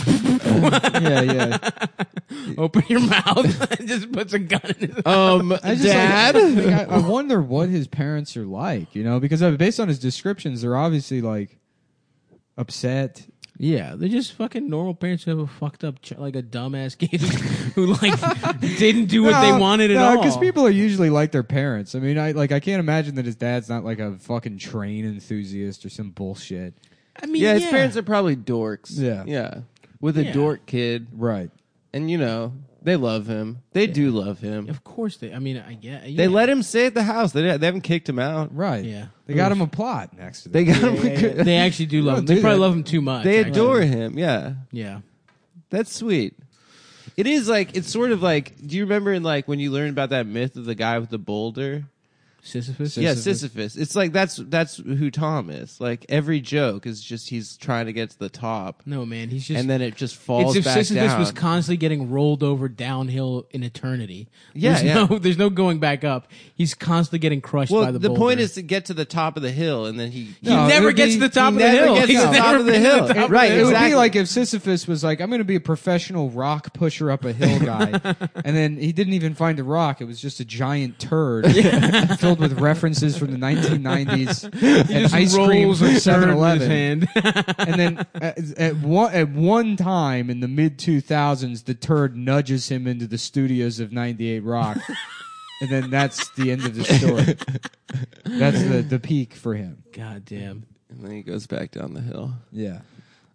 Yeah, yeah. Open your mouth and just puts a gun in his Um. I just Dad. Like, like, I, I wonder what his parents are like, you know, because uh, based on his descriptions, they're obviously like upset. Yeah, they're just fucking normal parents who have a fucked up, ch- like a dumbass kid who like didn't do what they wanted at all. Because people are usually like their parents. I mean, I like I can't imagine that his dad's not like a fucking train enthusiast or some bullshit. I mean, Yeah, yeah, his parents are probably dorks. Yeah. Yeah. With a Yeah. dork kid, Right. and you know they love him. They do love him. Of course they. I mean, I get. Yeah. They let him stay at the house. They they haven't kicked him out. Right. Yeah. They got him a plot next to them. They got him. Yeah, yeah, they actually do love him. do They probably that. love him too much. They actually. adore him. Yeah. Yeah. That's sweet. It is like it's sort of like. Do you remember in like when you learned about that myth of the guy with the boulder? Sisyphus. Yeah, Sisyphus. Sisyphus. It's like that's that's who Tom is. Like every joke is just he's trying to get to the top, No man, he's just. and then it just falls it's if back Sisyphus down. was constantly getting rolled over downhill in eternity. Yeah, there's yeah. no, there's no going back up. He's constantly getting crushed well, by the. the boulder. point is to get to the top of the hill, and then he he No, it never would gets be- to the top he of the never hill. gets to He's the top never of the been to hill. top of the Right, It hill. would exactly. be like if Sisyphus was like, I'm going to be a professional rock pusher up a hill guy. And then he didn't even find a rock. It was just a giant turd filled with references from the nineteen nineties and Just ice cream rolls from a seven seven in his eleven. hand. And then at, at, one, at one time in the mid two thousands, the turd nudges him into the studios of ninety-eight Rock. And then that's the end of the story. That's the, the peak for him. God damn. and then he goes back down the hill. Yeah.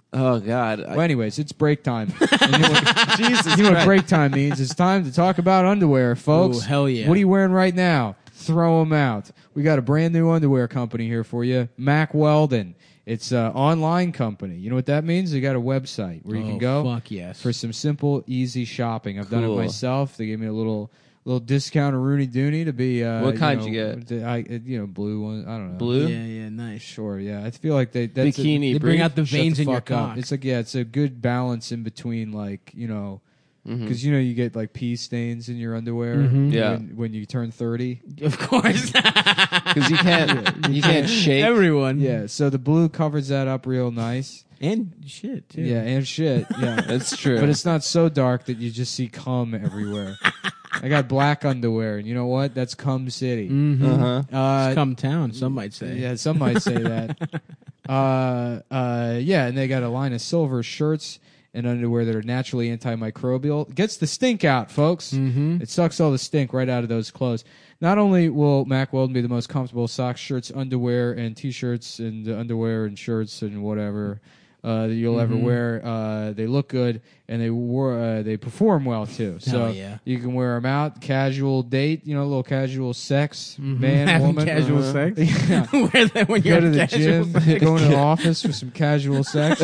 Oh God. I- Well, anyways, it's break time. And you know what, Jesus you know what Christ. break time means? It's time to talk about underwear, folks. Ooh, hell yeah. What are you wearing right now? Throw them out. We got a brand new underwear company here for you, Mack Weldon. It's an online company. You know what that means? They got a website where you Oh, can go fuck yes. for some simple, easy shopping. I've done it Cool. myself. They gave me a little little discount of Rooney Dooney to be. Uh, What kind you you know, get? to- I, uh, you know, blue one. I don't know. Blue? Yeah, yeah, nice. Sure, yeah. I feel like they that's a- Bikini They bring brief? out the Shut veins the in your fuck up. cock. It's like yeah, it's a good balance in between, like you know, Mhm. because you know you get like pee stains in your underwear. Mhm. Yeah. when, when you turn thirty. Of course. Because you can't, you can't shake. Everyone. Yeah, so the blue covers that up real nice. And shit, too. Yeah, and shit. Yeah, That's true. but it's not so dark that you just see cum everywhere. I got black underwear, and you know what? That's cum city. Mm-hmm. Uh huh. Uh, Come town, some might say. Yeah, some might say that. Uh, uh, yeah, and they got a line of silver shirts and underwear that are naturally antimicrobial. Gets the stink out, folks. Mm-hmm. It sucks all the stink right out of those clothes. Not only will Mack Weldon be the most comfortable socks, shirts, underwear, and T-shirts, and uh, underwear and shirts and whatever uh, that you'll ever Mhm. wear, uh, they look good and they wore, uh, they perform well too. So Hell yeah. you can wear them out, casual date, you know, a little casual sex, Mhm. man, Having woman, casual Uh-huh. sex? Yeah. Wear that when Go you're to the casual gym, sex. go into the office for some casual sex.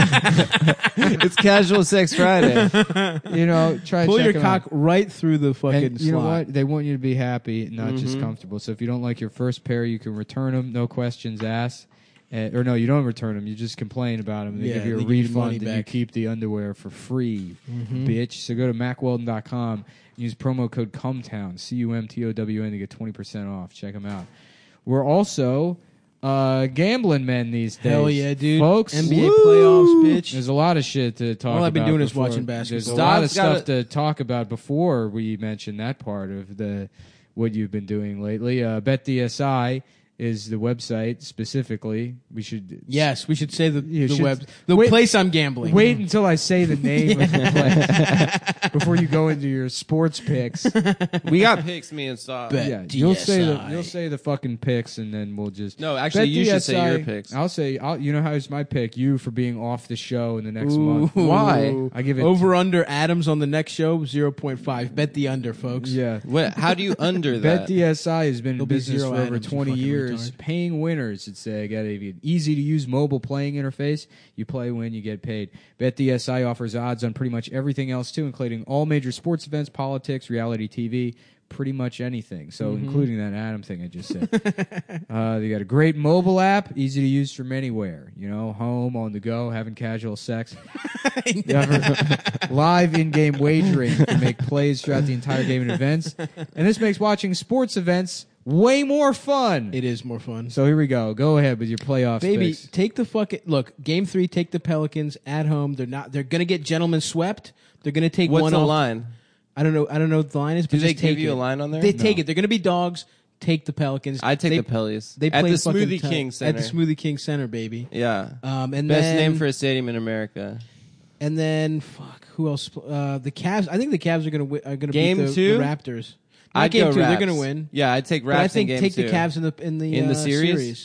It's Casual Sex Friday. You know, try Pull check your 'em cock out. right through the fucking And you know slot. what? They want you to be happy, not just Mhm. comfortable. So if you don't like your first pair, you can return them, no questions asked. Uh, or no, you don't return them. You just complain about them. They Yeah, give you a they give you refund, money and you back. keep the underwear for free, Mhm. bitch. So go to mack weldon dot com. Use promo code CUMTOWN, C U M T O W N, to get twenty percent off. Check them out. We're also uh, gambling men these days. Hell yeah, dude. Folks. N B A Woo! playoffs, bitch. There's a lot of shit to talk about. All I've been doing is before- watching There's a basketball. lot of Stop's gotta- stuff to talk about before we mention that part of the what you've been doing lately. Uh, BetDSI is the website specifically. We should Yes, we should say the, You the should- web the wait- place I'm gambling. wait until I say the name of the place before you go into your sports picks. We got picks, me and Saw. Bet. Yeah, you'll say the D S I. you'll say the fucking picks, and then we'll just. No, actually, you should say your BetDSI, picks. I'll say. I'll, you know how's my pick? You for being off the show in the next Ooh. month. Why? I give it over under Adams on the next show zero point five. Bet the under, folks. Yeah. What? How do you under that? BetDSI has been in There'll be business zero for over Adams, you twenty fucking years, retard. paying winners. It's uh, got an easy to use mobile playing interface. You play, win, you get paid. BetDSI offers odds on pretty much everything else too, including all major sports events, politics, reality T V, pretty much anything. So, Mm-hmm. including that Adam thing I just said. uh, they got a great mobile app, easy to use from anywhere. You know, home, on the go, having casual sex. You have live in-game wagering to make plays throughout the entire game and events. And this makes watching sports events way more fun. It is more fun. So here we go. Go ahead with your playoff Baby, picks. take the fucking look. Game three, take the Pelicans at home. They're not. They're gonna get gentlemen swept. They're gonna take What's one the off. line? I don't know. I don't know what the line is. Do But they just give take you it. a line on there? They take No. it. They're gonna be dogs. Take the Pelicans. I take they, the Pellies. They at play the fucking Smoothie tight. King Center. At the Smoothie King Center, baby. Yeah. Um, and Best then, name for a stadium in America. And then fuck, who else? Uh, the Cavs. I think the Cavs are gonna wi- are gonna Game beat the, two? the Raptors. Not I'd game go two. They're Raps. gonna win. Yeah, I'd take But I Raps think in game take two. the Cavs in the in the In the uh, series?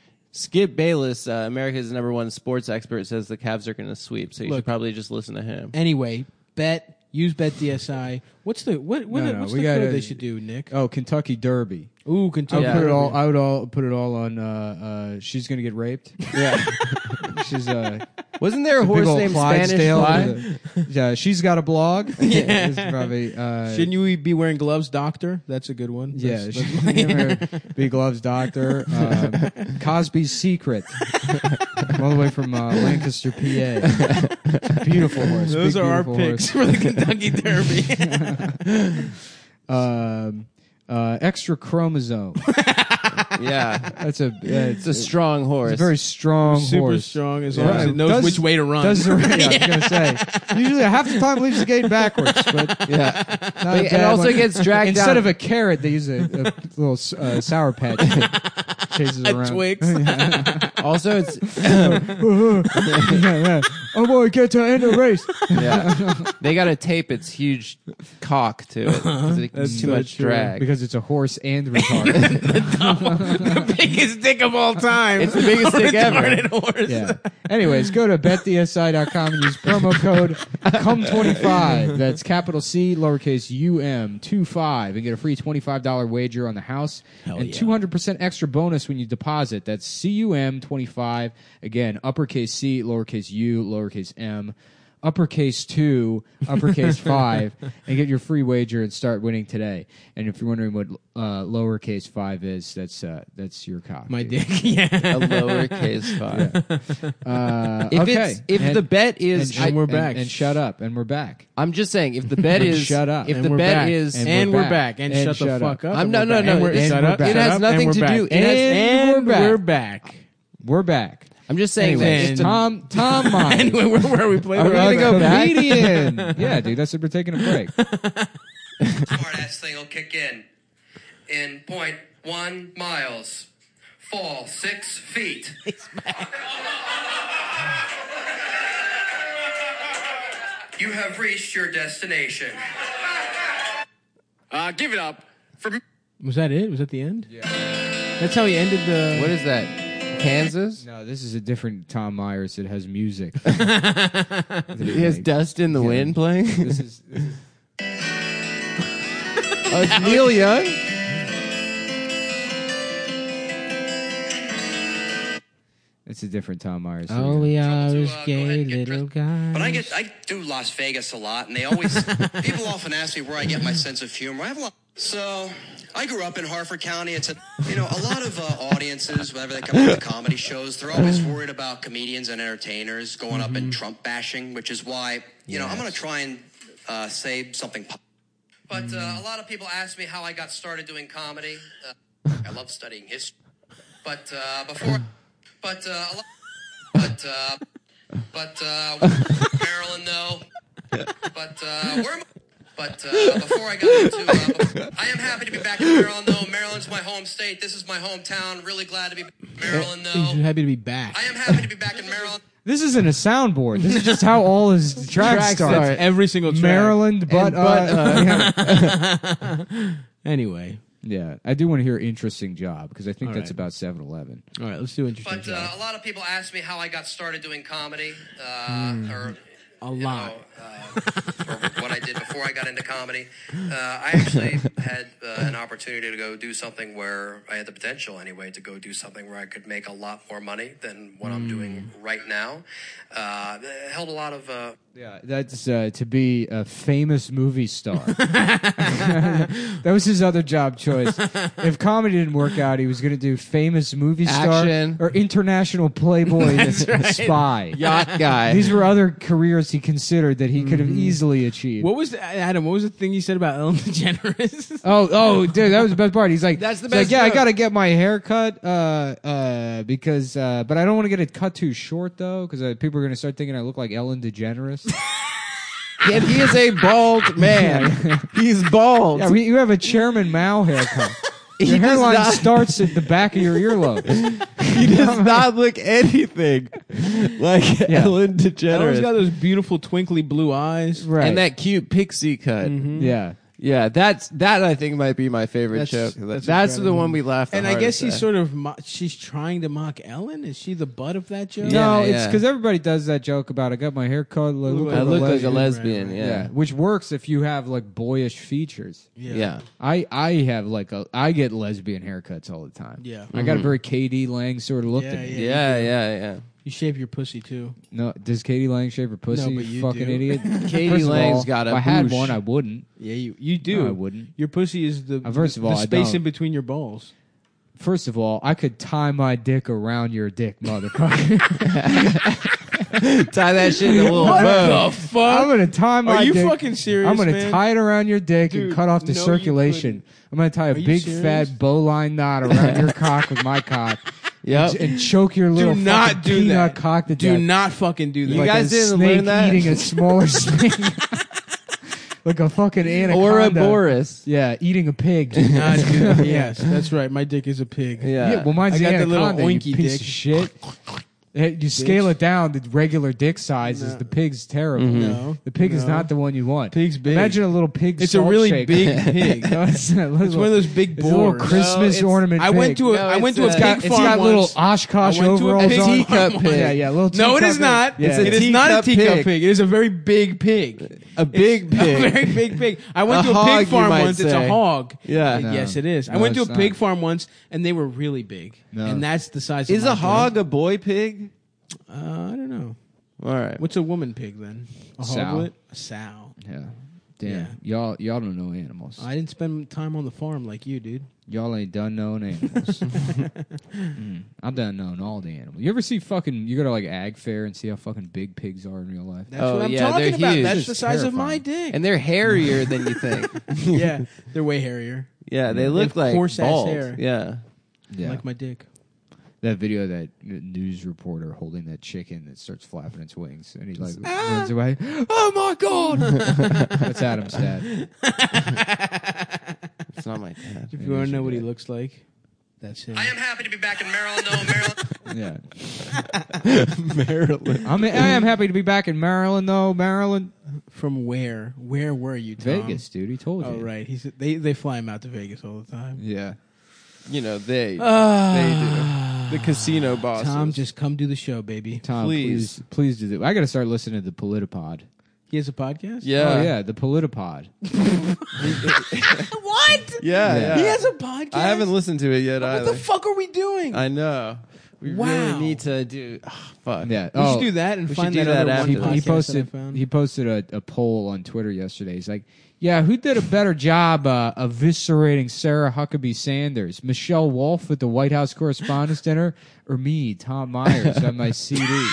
Skip Bayless, uh, America's number one sports expert, says the Cavs are going to sweep. So you Look. should probably just listen to him. Anyway, bet use BetDSI. What's the what? what No, no, what's we the gotta- code they should do, Nick? Oh, Kentucky Derby. Ooh, I Kentucky. would Yeah. put it all. I would all put it all on. Uh, uh, she's gonna get raped. Yeah. She's uh, Wasn't there a big horse old named Spanish Clydesdale Fly? with a- yeah, she's got a blog. Yeah. It's probably. Uh, Shouldn't you be wearing gloves, Doctor? That's a good one. Yeah, That's- she- that's- Big Gloves Doctor. Um, Cosby's Secret. All the way from uh, Lancaster, P A. It's a beautiful horse. Those Big, are our beautiful picks for the Kentucky Derby. horse. Um, uh, extra chromosome. Yeah. That's a. Yeah, It's a strong horse. It's a very strong Super horse. strong as Yeah. long as it knows Does- which way to run. Does the, yeah, I was gonna say. Usually, half the time leaves the gate backwards, but yeah. not a But it bad also one. gets dragged Instead down. of a carrot, they use a, a little uh, sour patch. that chases A around. Twix. Also, it's yeah, yeah. I want to get to end the race. Yeah, they got to tape its huge cock to it because it's too so much true. drag. Because it's a horse and retarded. The biggest dick of all time. It's the biggest dick ever. Retarded horse. Yeah. Anyways, go to bet the s i dot com and use promo code C U M twenty-five. That's capital C, lowercase U M, two five, and get a free twenty-five dollars wager on the house Hell and yeah. two hundred percent extra bonus when you deposit. That's C U M twenty-five. Again, uppercase C, lowercase U, lowercase M, uppercase two, uppercase five, and get your free wager and start winning today. And if you're wondering what uh, lowercase five is, that's uh, that's your cock. My dude. dick. Yeah. A lowercase five. Uh, If okay. it's if And- the bet is, and, And sh- we're and- back. And, shut up. And we're back. I'm just saying, if the bet And is, shut up. If And the we're bet back. is, And And we're we're back. back. And, And shut the shut up. fuck up. I'm- no, And no, we're no, back. it- And it shut up. has Shut up. nothing And to we're do- back. it has- And and we're back. we're back. We're back. I'm just saying Anyways, that And- Tom Tom Myers. Anyway, where, where we play Are the we gonna rock? go back? comedian. Yeah, dude, that's what we're taking a break. Smart ass thing will kick in in point one miles. Fall six feet. You have reached your destination. Uh, give it up for. Was that it? Was that the end? Yeah. That's how he ended the. what is that? Kansas? No, this is a different Tom Myers that has music. He has Dust in the Yeah. Wind playing. This is, this is Oh, it's Neil Young. it's a different Tom Myers. Oh, we are To, a uh, go ahead gay and get little dressed. guy. But I get I do Las Vegas a lot, and they always people often ask me where I get my sense of humor. I have a lot. So I grew up in Harford County. It's a you know a lot of uh, audiences whenever they come up to comedy shows, they're always worried about comedians and entertainers going up and Trump bashing, which is why you know I'm going to try and uh, say something. Po- but uh, a lot of people ask me how I got started doing comedy. Uh, I love studying history, but uh, before, but uh, a lot, but uh, but uh, Maryland though. But uh, where am I? But uh, before I got into, uh, I am happy to be back in Maryland though. Maryland's my home state. This is my hometown. Really glad to be back in Maryland He's though. happy to be back. I am happy to be back in Maryland. This isn't a soundboard. This is just how all his tracks Tracks start. start. Every single track. Maryland, but, And but, uh, yeah. Anyway. Yeah, I do want to hear interesting job because I think All that's right. about seven eleven. All right, let's do interesting. But job. uh, a lot of people ask me how I got started doing comedy, uh, or a you lot. know, uh, or what I did before I got into comedy. Uh, I actually had uh, an opportunity to go do something where I had the potential, anyway, to go do something where I could make a lot more money than what I'm doing right now. Uh, it held a lot of. Uh, Yeah, that's uh, to be a famous movie star. That was his other job choice. If comedy didn't work out, he was going to do famous movie star Action. or international Playboy spy. Yacht guy. These were other careers he considered that he could have easily achieved. What was the, Adam? What was the thing you said about Ellen DeGeneres? Oh, oh, dude, that was the best part. He's like, That's the he's like, best yeah, I joke. got to get my hair cut, uh, uh, because, uh, but I don't want to get it cut too short though, because uh, people are going to start thinking I look like Ellen DeGeneres. Yet he is a bald man. He's bald. Yeah, we, you have a Chairman Mao haircut. He Your does hairline not- starts at the back of your earlobe. He does not look anything like Yeah. Ellen Ellen's DeGeneres. got those beautiful twinkly blue eyes. Right. And that cute pixie cut. yeah. Yeah, that's that. I think might be my favorite That's- joke. that's That's, the incredible. one we laughed. The And I guess hardest he's at. sort of mo- she's trying to mock Ellen. Is she the butt of that joke? Yeah, No, it's yeah. because everybody does that joke about I got my hair cut. I look, like I like, look a like a lesbian. lesbian. right, Yeah. Yeah, which works if you have like boyish features. yeah, I, I have like a I get lesbian haircuts all the time. Yeah. I got a very K D Lang sort of look Yeah, to me. yeah, yeah. yeah, yeah. You shave your pussy too. No, does Katie Lang shave her pussy? No, but you fucking do. idiot. Katie First of Lang's all, got a If I had boosh. one, I wouldn't. Yeah, you you do. No, I wouldn't. Your pussy is the Uh, first of the all, I space don't. in between your balls. First of all, I could tie my dick around your dick, motherfucker. Tie that shit in a little What bow. the fuck? I'm gonna tie my. Are you dick- fucking serious? I'm gonna man? tie it around your dick Dude, and cut off the no, you circulation. couldn't. I'm gonna tie a Are you big serious? fat bowline knot around your cock with my cock. Yep. and, and choke your little Do not fucking do peanut that. cock to Do death. not fucking do that. You like guys a didn't snake learn that? eating a smaller snake, like a fucking anaconda, Or a Boris. Yeah, eating a pig. Do not do that. Yes, that's right. My dick is a pig. Yeah. Yeah, well, mine's I the got the little anaconda, you oinky piece dick. of shit. Hey, you scale it down. The regular dick size is the pig's terrible. No. The pig is No. not the one you want. Pig's big. Imagine a little pig. It's a salt really shaker. big pig. No, it's, not. It's one of those big It's a little boars. Christmas No, it's- ornament. I went pig. to a No, I went it's to a a- pig Got- it's farm got once. little Oshkosh I went to a overalls pig on. teacup farm pig. once. Yeah, yeah, little. No, it teacup is pig. not. Yeah. It's a It is not a teacup teacup pig. pig. It is a very big pig. A big It's pig. A very big pig. I went A to a hog, pig you farm might once. It's say. a hog. Yeah. No. Yes, it is. I No, went to a it's pig not. farm once, and they were really big. No. And that's the size. Is of my a hog dick. a boy pig? Uh, I don't know. All right. What's a woman pig then? A Sow. hoglet? A sow. Yeah. Damn. Yeah. Y'all, y'all don't know animals. I didn't spend time on the farm like you, dude. Y'all ain't done knowing animals. mm, I've done knowing all the animals. You ever see fucking? You go to like ag fair and see how fucking big pigs are in real life. That's Oh, what I'm yeah, talking they're about. huge. That's It's the size of my terrifying. dick. And they're hairier than you think. yeah, they're way hairier. Yeah, they They look have like coarse-ass bald. hair. Yeah. Yeah. Like my dick. That video of that news reporter holding that chicken that starts flapping its wings and he like runs away. Oh my god! That's Adam's dad. It's not my dad. If It you want is to know your what he dad. looks like, that's him. I am happy to be back in Maryland, though. Maryland. Yeah. Maryland. I'm, I am happy to be back in Maryland, though. Maryland, From where? Where were you, Tom? Vegas, dude. He told you. Oh, right. He's they they fly him out to Vegas all the time. Yeah. You know, they Uh, they do. The casino bosses. Tom, just come do the show, baby. Tom, Please. please, please do that. I got to start listening to the Politipod. He has a podcast. Yeah. Oh yeah, the Politipod. What? Yeah, Yeah. yeah. He has a podcast. I haven't listened to it yet What either. the fuck are we doing? I know. We Wow. really need to do. Oh, fuck. Yeah. we oh, should do that and we find should that do other that one he, after podcast he that I posted found. he posted a, a poll on Twitter yesterday. He's like, "Yeah, who did a better job uh, eviscerating Sarah Huckabee Sanders? Michelle Wolf at the White House Correspondents' Dinner, or me, Tom Myers, on my C D?"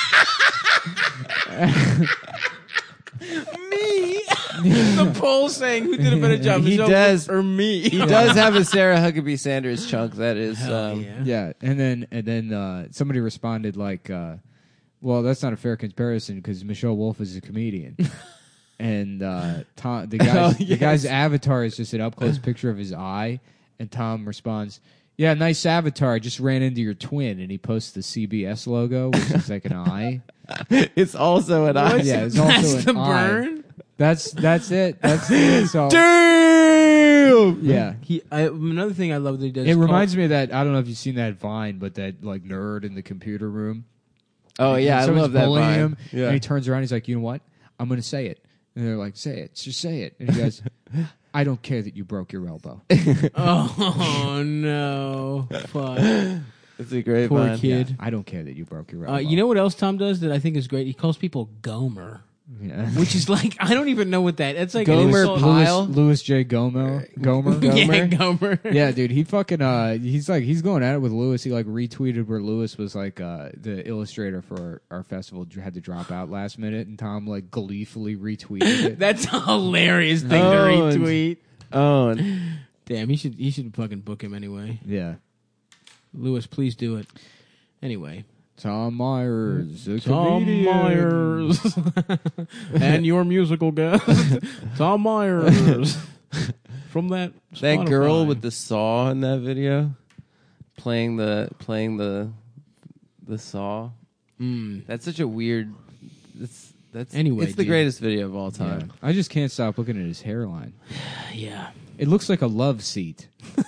me. The poll saying who did a better job, He Michelle does. Wolf or me? He does have a Sarah Huckabee Sanders chunk. That is. Hell Um, yeah. Yeah, and then and then uh, somebody responded like, uh, "Well, that's not a fair comparison because Michelle Wolf is a comedian." And uh, Tom, the guy's, Oh, the yes. guy's avatar is just an up close picture of his eye, and Tom responds, "Yeah, nice avatar. I just ran into your twin," and he posts the C B S logo, which is like an eye. it's also an eye. Yeah, it's also That's an the eye. burn. That's that's it. That's it. So Damn. yeah. He I, another thing I love that he does. It reminds me of that. I don't know if you've seen that Vine, but that like nerd in the computer room. Oh yeah, I Someone's love that bullying Vine. him, Yeah. and he turns around. He's like, "You know what? I'm going to say it." And they're like, "Say it, just say it." And he goes, "I don't care that you broke your elbow." Oh no! Fuck. It's a great Poor Vine. kid. I don't care that you broke your elbow. Uh, you know what else Tom does that I think is great? He calls people Gomer, yeah. which is like I don't even know what that. It's like Gomer insult- Pyle? Louis, Louis J. Gomer, Gomer, Yeah, Gomer. yeah, dude. He fucking uh, he's like he's going at it with Lewis. He like retweeted where Lewis was like uh, the illustrator for our, our festival had to drop out last minute, and Tom like gleefully retweeted it. That's a hilarious thing Oh, to and- retweet. Oh, and Damn, he should he should fucking book him anyway. Yeah, Lewis, please do it. Anyway, Tom Myers, the Tom comedian. Myers and your musical guest, Tom Myers from that that girl Spotify. with the saw in that video, playing the playing the the saw. Mm. That's such a weird. That's that's Anyway, It's the dude. greatest video of all Yeah. time. I just can't stop looking at his hairline. Yeah. It looks like a love seat.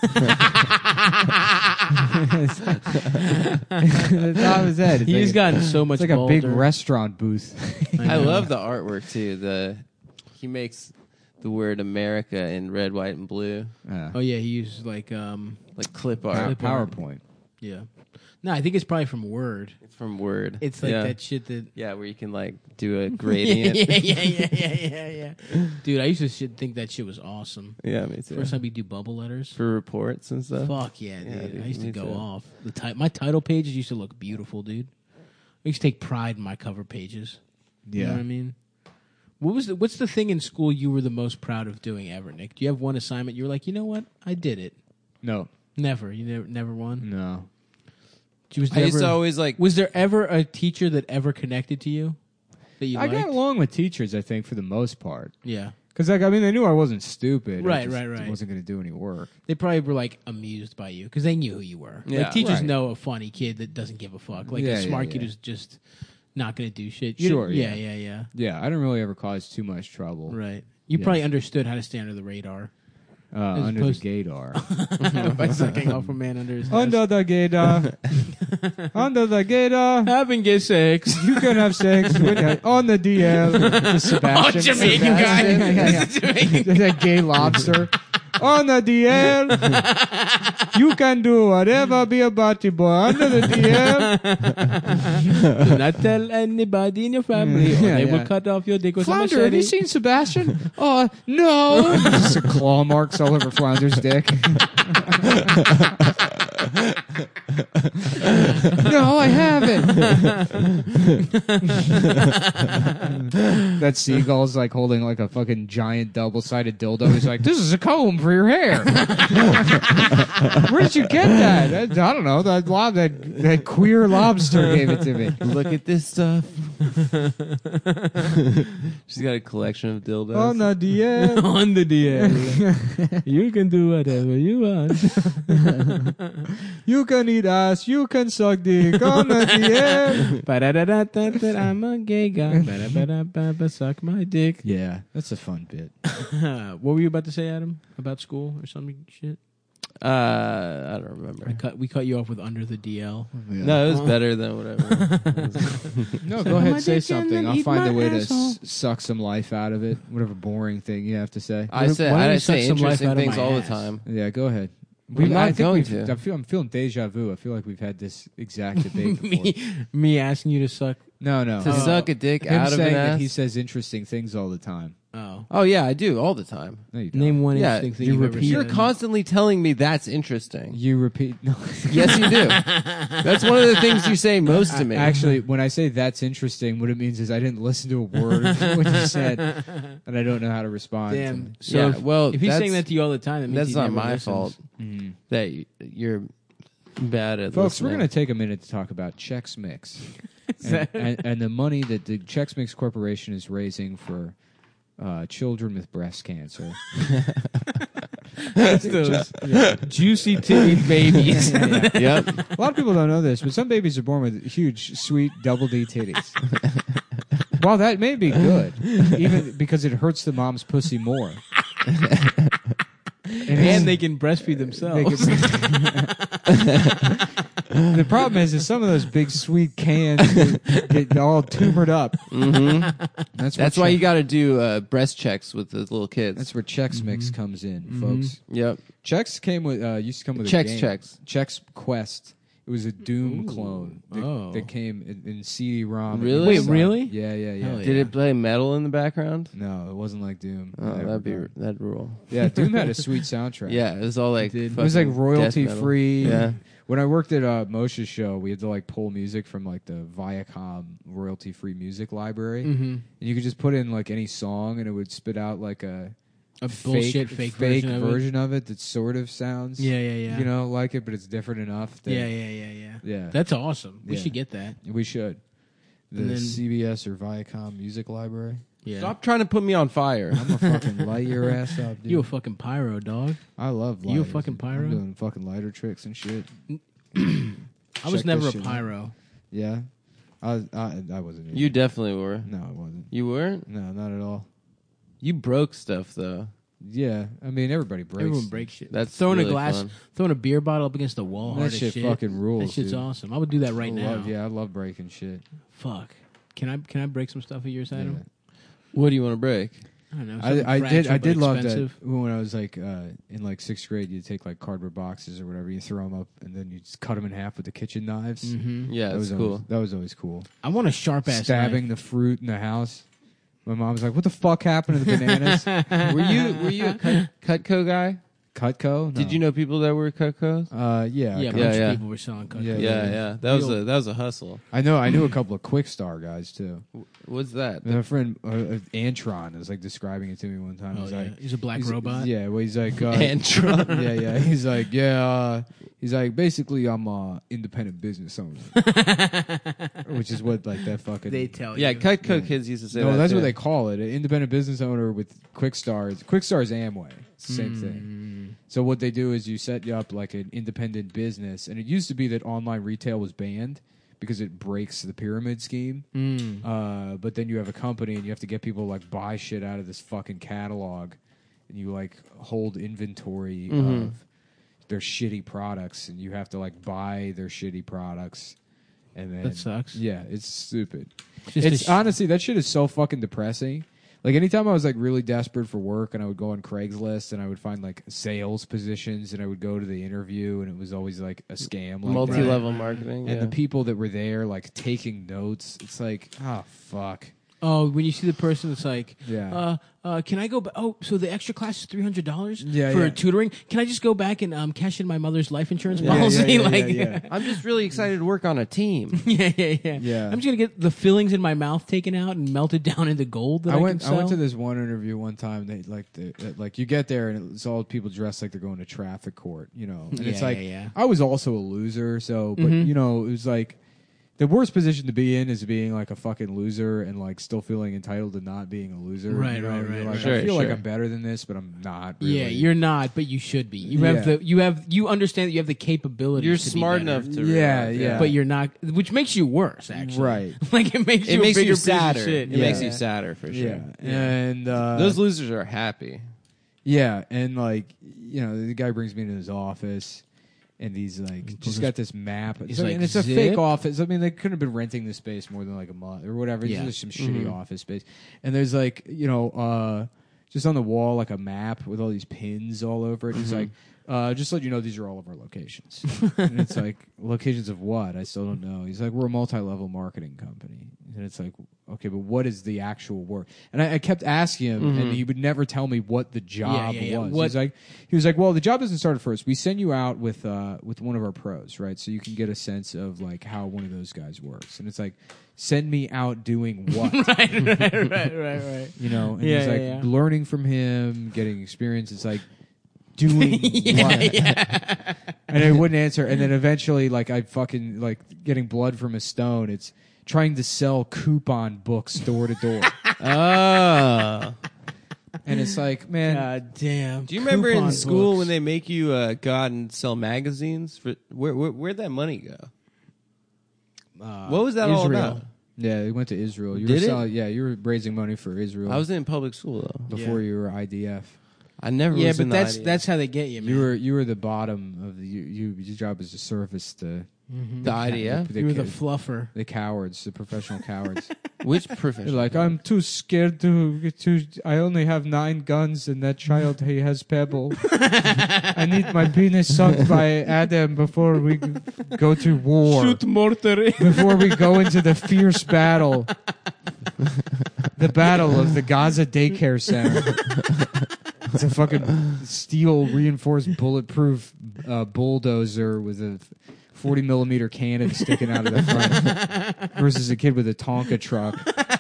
The top of his head. It's He's like, gotten so much it's like a big bolder. restaurant booth. I know. love the artwork too. The he makes the word America in red, white, and blue, Uh, Oh yeah, he uses like um like clip Pow- art. PowerPoint. yeah. No, I think it's probably from Word. It's from Word. It's like yeah. that shit that Yeah, where you can like do a yeah, gradient. yeah, yeah, yeah, yeah, yeah, yeah. Dude, I used to shit, think that shit was awesome. Yeah, me too. First time we do bubble letters. For reports and stuff. Fuck yeah, dude. Yeah, dude, I used to me go too. off. The ti- my title pages used to look beautiful, dude. I used to take pride in my cover pages. You know Yeah. what I mean? What was the, what's the thing in school you were the most proud of doing ever, Nick? Do you have one assignment you were like, you know what? I did it. No. Never. You never never won? No. Was I there used to ever- always like. Was there ever a teacher that ever connected to you that you I liked? got along with teachers, I think, for the most part. Yeah. Because, like, I mean, they knew I wasn't stupid. I Right, just right, right. wasn't going to do any work. They probably were like amused by you because they knew who you were. Yeah. Like teachers Right. know a funny kid that doesn't give a fuck. Like Yeah, a smart yeah, kid yeah. who's just not going to do shit. You Sure, don't- yeah, yeah. yeah, yeah. Yeah, I didn't really ever cause too much trouble Right. You Yeah. probably understood how to stay under the radar uh, As under opposed- the gaydar. by sucking off a man under his nose. Under the gaydar. Under the gaydar. Having gay sex. You can have sex with that on the D L. The Sebastian. Oh, Jamaican guy. Sebastian. Yeah, yeah, yeah. Jamaican. That gay lobster. On the D L. You can do whatever, be a body boy. Under the D L. Do not tell anybody in your family, or Yeah, they yeah. will cut off your dick with a Flounder, have you machete. seen Sebastian? Oh, no. Just claw marks all over Flounder's dick. No, I haven't. That seagull's like holding like a fucking giant double-sided dildo. He's like, this is a comb for your hair. Where did you get that? I, I don't know. That, lob, that, that queer lobster gave it to me. Look at this stuff. She's got a collection of dildos. On the D L. On the D L. You can do whatever you want. You can eat ass. You can suck dick. On the D L. Ba-da-da-da-da-da, I'm a gay guy. Ba-da-ba-da-ba-ba, suck my dick. Yeah, that's a fun bit. What were you about to say, Adam? About school or something? Shit. Uh, I don't remember. I cut. We cut you off with under the D L. No, it was better than whatever. No, go my ahead, say dick and something. then I'll eat find my a way to asshole. s- suck some life out of it. Whatever boring thing you have to say. I Why say don't I you say suck some life interesting out of things my all ass? the time. Yeah, go ahead. I'm not I think going we've- to. I feel, I'm feeling deja vu. I feel like we've had this exact debate before. me, me asking you to suck. No, no. To Uh, suck a dick him out of saying an that ass. he says interesting things all the time. Oh, Oh yeah, I do all the time. No, you don't. name one Yeah, interesting thing you you've ever repeat- said. You're constantly telling me that's interesting. You repeat. No. Yes, you do. That's one of the things you say most to me. Actually, when I say that's interesting, what it means is I didn't listen to a word of what you said, and I don't know how to respond. Damn. So Yeah, if, well, if he's that's- saying that to you all the time, that means that's he not never my listens. fault Mhm. that y- you're bad at Folks, we're listening. going to take a minute to talk about Chex Mix and, and, and the money that the Chex Mix Corporation is raising for uh, children with breast cancer. That's those juicy titted babies. Yep. A lot of people don't know this, but some babies are born with huge, sweet double D titties. Well, that may be good, even because it hurts the mom's pussy more. And, And they can breastfeed themselves. They can- the problem is, is some of those big sweet cans get, get all tumored up. hmm That's That's where why Chex- you got to do uh, breast checks with the little kids. That's where Chex Mix Mm-hmm. comes in, folks. Yep. Chex came with uh, used to come with a Chex game. checks. Chex Quest. It was a Doom Ooh. clone that, Oh. that came in, in C D ROM. Really? Wait, really? Yeah, yeah, yeah. Hell Did yeah. it play metal in the background? No, it wasn't like Doom. Oh, Never that'd be mind. that'd rule. Yeah, Doom had a sweet soundtrack. Yeah, it was all like It did. It was like fucking royalty death metal. free. Yeah. When I worked at uh, Moshe's show, we had to like pull music from like the Viacom royalty free music library, Mm-hmm. and you could just put in like any song, and it would spit out like a A bullshit fake, fake version, of it. version of it that sort of sounds, Yeah, yeah, yeah. you know, like it, but it's different enough. That, yeah, yeah, yeah, yeah. yeah. That's awesome. We Yeah. should get that. We should. The And then- C B S or Viacom music library. Yeah. Stop trying to put me on fire. I'm gonna fucking light your ass up, dude. You a fucking pyro, dog. I love you a lighters. fucking pyro? I'm doing fucking lighter tricks and shit. I was Check never this a shit out. pyro. Yeah, I was- I I wasn't. either. You definitely were. No, I wasn't. You weren't? No, not at all. You broke stuff though. Yeah, I mean everybody breaks. Everyone breaks shit. That's throwing really a glass, fun. throwing a beer bottle up against the wall. That hard as shit shit fucking rules, That shit's dude. awesome. I would do that right I now. love- yeah, I love breaking shit. Fuck. Can I can I break some stuff of yours, Adam? Yeah. What do you want to break? I don't know. something I, I did. fragile I but did love expensive. that when I was like uh, in like sixth grade. You take like cardboard boxes or whatever, you throw them up, and then you just cut them in half with the kitchen knives. Mhm. Yeah, that that's was cool. Always, that was always cool. I want a sharp ass Stabbing the fruit in the house. My mom was like, "What the fuck happened to the bananas?" Were you were you a cut, Cutco guy? Cutco? No. Did you know people that were Cutcos? Uh, yeah, Yeah, a I- bunch yeah. of people were selling cut. Yeah, Yeah, yeah. That was Real- a that was a hustle. I know. I knew a couple of Quick Star guys too. What's that? And a friend, uh, uh, Antron, was like describing it to me one time. Oh, he's yeah. like, He's a black he's- robot. Yeah, well, he's like, uh, Antron. yeah, yeah. He's like, yeah. Uh, He's like, basically, I'm a independent business owner, which is what like that fucking. They tell Yeah, you. Cutco kids used to say no, that. that's too. what they call it. An independent business owner with Quick Stars. Quick Stars Amway. It's the same thing. So what they do is you set you up like an independent business, and it used to be that online retail was banned because it breaks the pyramid scheme. Mm. Uh, but then you have a company, and you have to get people to, like buy shit out of this fucking catalog, and you like hold inventory Mhm. of their shitty products, and you have to like buy their shitty products. And then That sucks. Yeah, it's stupid. Just It's a sh- honestly that shit is so fucking depressing. Like anytime I was like really desperate for work, and I would go on Craigslist and I would find like sales positions, and I would go to the interview, and it was always like a scam, like that. multi-level marketing. And yeah. the people that were there like taking notes, it's like, oh fuck, Oh, when you see the person that's like, Yeah. uh, uh, can I go back? Oh, so the extra class is three hundred dollars Yeah, for yeah. tutoring. Can I just go back and um, cash in my mother's life insurance Yeah, yeah, policy? yeah, yeah, like, yeah. I'm just really excited to work on a team. yeah, yeah, yeah, Yeah. I'm just gonna get the fillings in my mouth taken out and melted down into gold. That I, I went. Can I went sell. to this one interview one time. They like, the, uh, like you get there and it's all people dressed like they're going to traffic court, you know. And it's Yeah, like yeah, yeah. I was also a loser, so but Mhm. you know it was like the worst position to be in is being like a fucking loser and like still feeling entitled to not being a loser. Right, you know? right, You're right, Like, right. Sure, I feel like sure. I'm better than this, but I'm not. Really. Yeah, you're not, but you should be. You Yeah. have the you have you understand that you have the capability. You're to be smart better. enough to. Yeah, realize, yeah. but you're not, which makes you worse. Actually, Right. like it makes you It a makes bigger you piece of sadder. shit. It Yeah. makes you sadder for sure. Yeah, and uh, Those losers are happy. Yeah, and like you know, the guy brings me into his office, and he's like, pulls just his- got this map. he's It's like- like, and it's a "Zip." fake office. I mean, they couldn't have been renting this space more than like a month or whatever. It's Yeah. just some shitty Mhm. office space. And there's like you know, uh, just on the wall like a map with all these pins all over it. He's Mhm. like. Uh, just to let you know, these are all of our locations. And it's like, locations of what? I still don't know. He's like, we're a multi-level marketing company. And it's like, okay, but what is the actual work? And I, I kept asking him, and Mhm. he would never tell me what the job yeah, yeah. was. What- He's like, he was like, well, the job doesn't start at first. We send you out with uh, with one of our pros, right? So you can get a sense of like how one of those guys works. And it's like, send me out doing what? right, right, right, right, right. You know? And Yeah, he's like, yeah, yeah. learning from him, getting experience. It's like, doing Yeah, what? yeah. And I wouldn't answer. And then eventually, like, I fucking, like, getting blood from a stone. It's trying to sell coupon books door to door. Oh. And it's like, man, God damn. Do you remember in Coupon school books. when they make you uh, go out and sell magazines? For where, where where'd that money go? Uh, What was that all Israel. about? yeah, they went to Israel. You Did were it? selling, yeah, you were raising money for Israel I was in public school though. before Yeah. you were I D F. I never. Yeah, was but in the that's I D F. that's how they get you, man. You were you were the bottom of the you, you your job was to service the Mhm. the I D F. the, you were the ca- fluffer. the cowards, the professional cowards. Which They're profession? like, I'm too scared to to. I only have nine guns, and that child he has pebble. I need my penis sucked by Adam before we g- go to war. Shoot mortar. Before we go into the fierce battle, the battle of the Gaza daycare center. It's a fucking steel reinforced bulletproof uh, bulldozer with a forty millimeter cannon sticking out of the front versus a kid with a Tonka truck.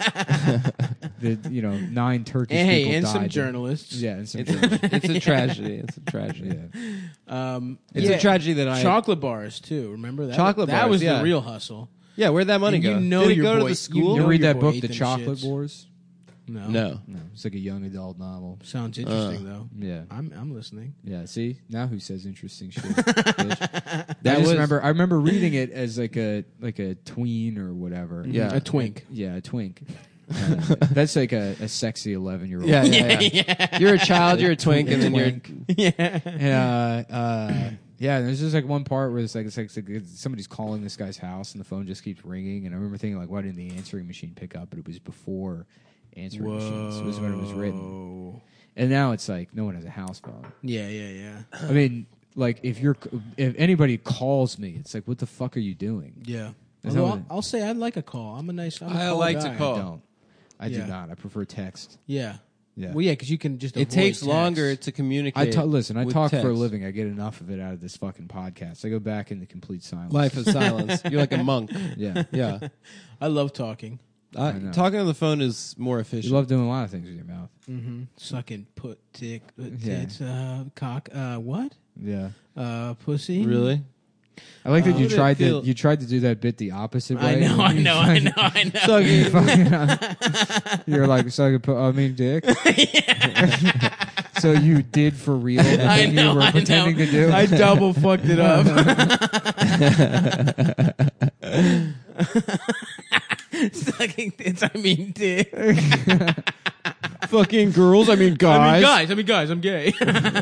The, you know, nine Turkish Hey, people and died. some journalists. Yeah, and some it's, journalists. a, it's a tragedy. It's a tragedy. Yeah. Um, It's yeah. a tragedy that I. Chocolate bars too. Remember that? Chocolate That bars, was yeah. the real hustle. Yeah, where'd that money And go? you know Did it your go boy- to the you school? You know read your that boy book, The Ethan Chocolate shits. Wars? No, No. No, it's like a young adult novel. Sounds interesting though. Yeah. I'm I'm listening. Yeah, see now who says interesting shit? Bitch. That I just was- remember. I remember reading it as like a like a tween or whatever. Yeah. a twink. Yeah, a twink. Uh, that's like a, a sexy eleven year old. Yeah, yeah, yeah. You're a child. You're a twink, and then you're. yeah. And, uh, uh, yeah, there's just like one part where it's like, it's like, it's like somebody's calling this guy's house and the phone just keeps ringing. And I remember thinking, like, why didn't the answering machine pick up? But it was before answering machines. It was when it was written. Whoa. And now it's like no one has a house phone. Yeah, yeah, yeah. I mean, like if you're if anybody calls me, it's like, what the fuck are you doing? Yeah. Is Although that I'll, what- I'll say I'd like a call. I'm a nice. I'm a I call like to guy. call. I don't. I Yeah. do not. I prefer text. Yeah. Yeah. Well, yeah, because you can just. It avoid takes text. longer to I communicate. ta- listen. I with talk for a text. living. I get enough of it out of this fucking podcast. I go back into complete silence. Life of silence. You're like a monk. Yeah. Yeah. I love talking. Uh, know. talking on the phone is more You efficient. love doing a lot of things with your mouth. Mm-hmm. Sucking, put, tick, put, Yeah. tits, uh, cock, uh, what? Yeah. Uh, pussy. Really? I like that Uh, you would it tried to feel- you tried to do that bit the opposite I way. know, I know, I know, I know. So you- You're like, so I could put, I mean, dick. So you did for real. The I thing know, you were I pretending know. to do. I double fucked it up. Sucking tits, I mean dick. fucking girls. I mean, I guys. mean, guys, I mean, guys, I'm gay.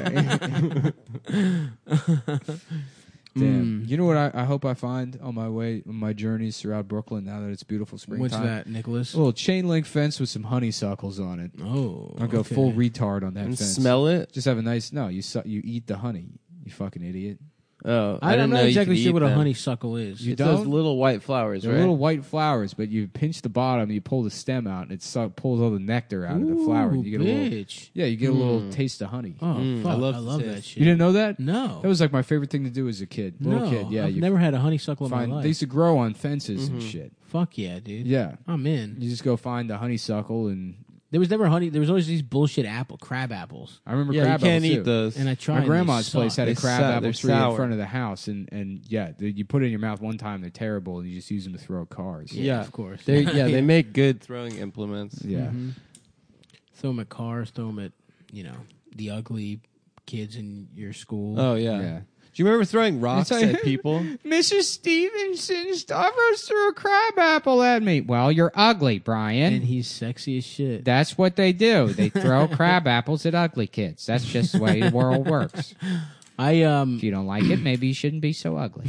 Damn. You know what I, I hope I find on my way on my journeys throughout Brooklyn now that it's beautiful springtime? What's that, Nicholas? A little chain link fence with some honeysuckles on it. Oh, I'll go okay. full retard on that And fence. smell it. Just have a nice. No, you su- you eat the honey. You fucking idiot. Oh, I, I, didn't I'm know not you exactly could sure eat what a them. honeysuckle is. You It's those don't? little white flowers, They're right? little white flowers, but you pinch the bottom, you pull the stem out, and it su- pulls all the nectar out of the flower. And you get a little, bitch. yeah, you get a little taste of honey. Oh, Mm, fuck. I I love love, the that taste. shit. You didn't know that? No. That was like my favorite thing to do as a kid, little no, kid. Yeah, I've you never had a honeysuckle in find. my They life. used to grow on fences and shit. Fuck yeah, dude. Yeah, I'm in. you just go find the honeysuckle, and There was never honey. There was always these bullshit apple crab apples, I remember Yeah, you crab can't apples eat too. those. and I tried. My and they grandma's place sucked. had a They crab sa- apple they're tree in sour. front of the house, and, and yeah, they, you put it in your mouth one time, they're terrible, and you just use them to throw cars. Yeah, Yeah. of course. They, yeah, they make good throwing implements. Yeah. Mhm. Throw them at cars. Throw them at you know the ugly kids in your school. Oh yeah. Yeah. Do you remember throwing rocks It's like- at people? Missus Stevenson Stavros threw a crab apple at me. Well, you're ugly, Brian. and he's sexy as shit. That's what they do. They throw crab apples at ugly kids. That's just the way the world works. I um. If you don't like it, maybe you shouldn't be so ugly.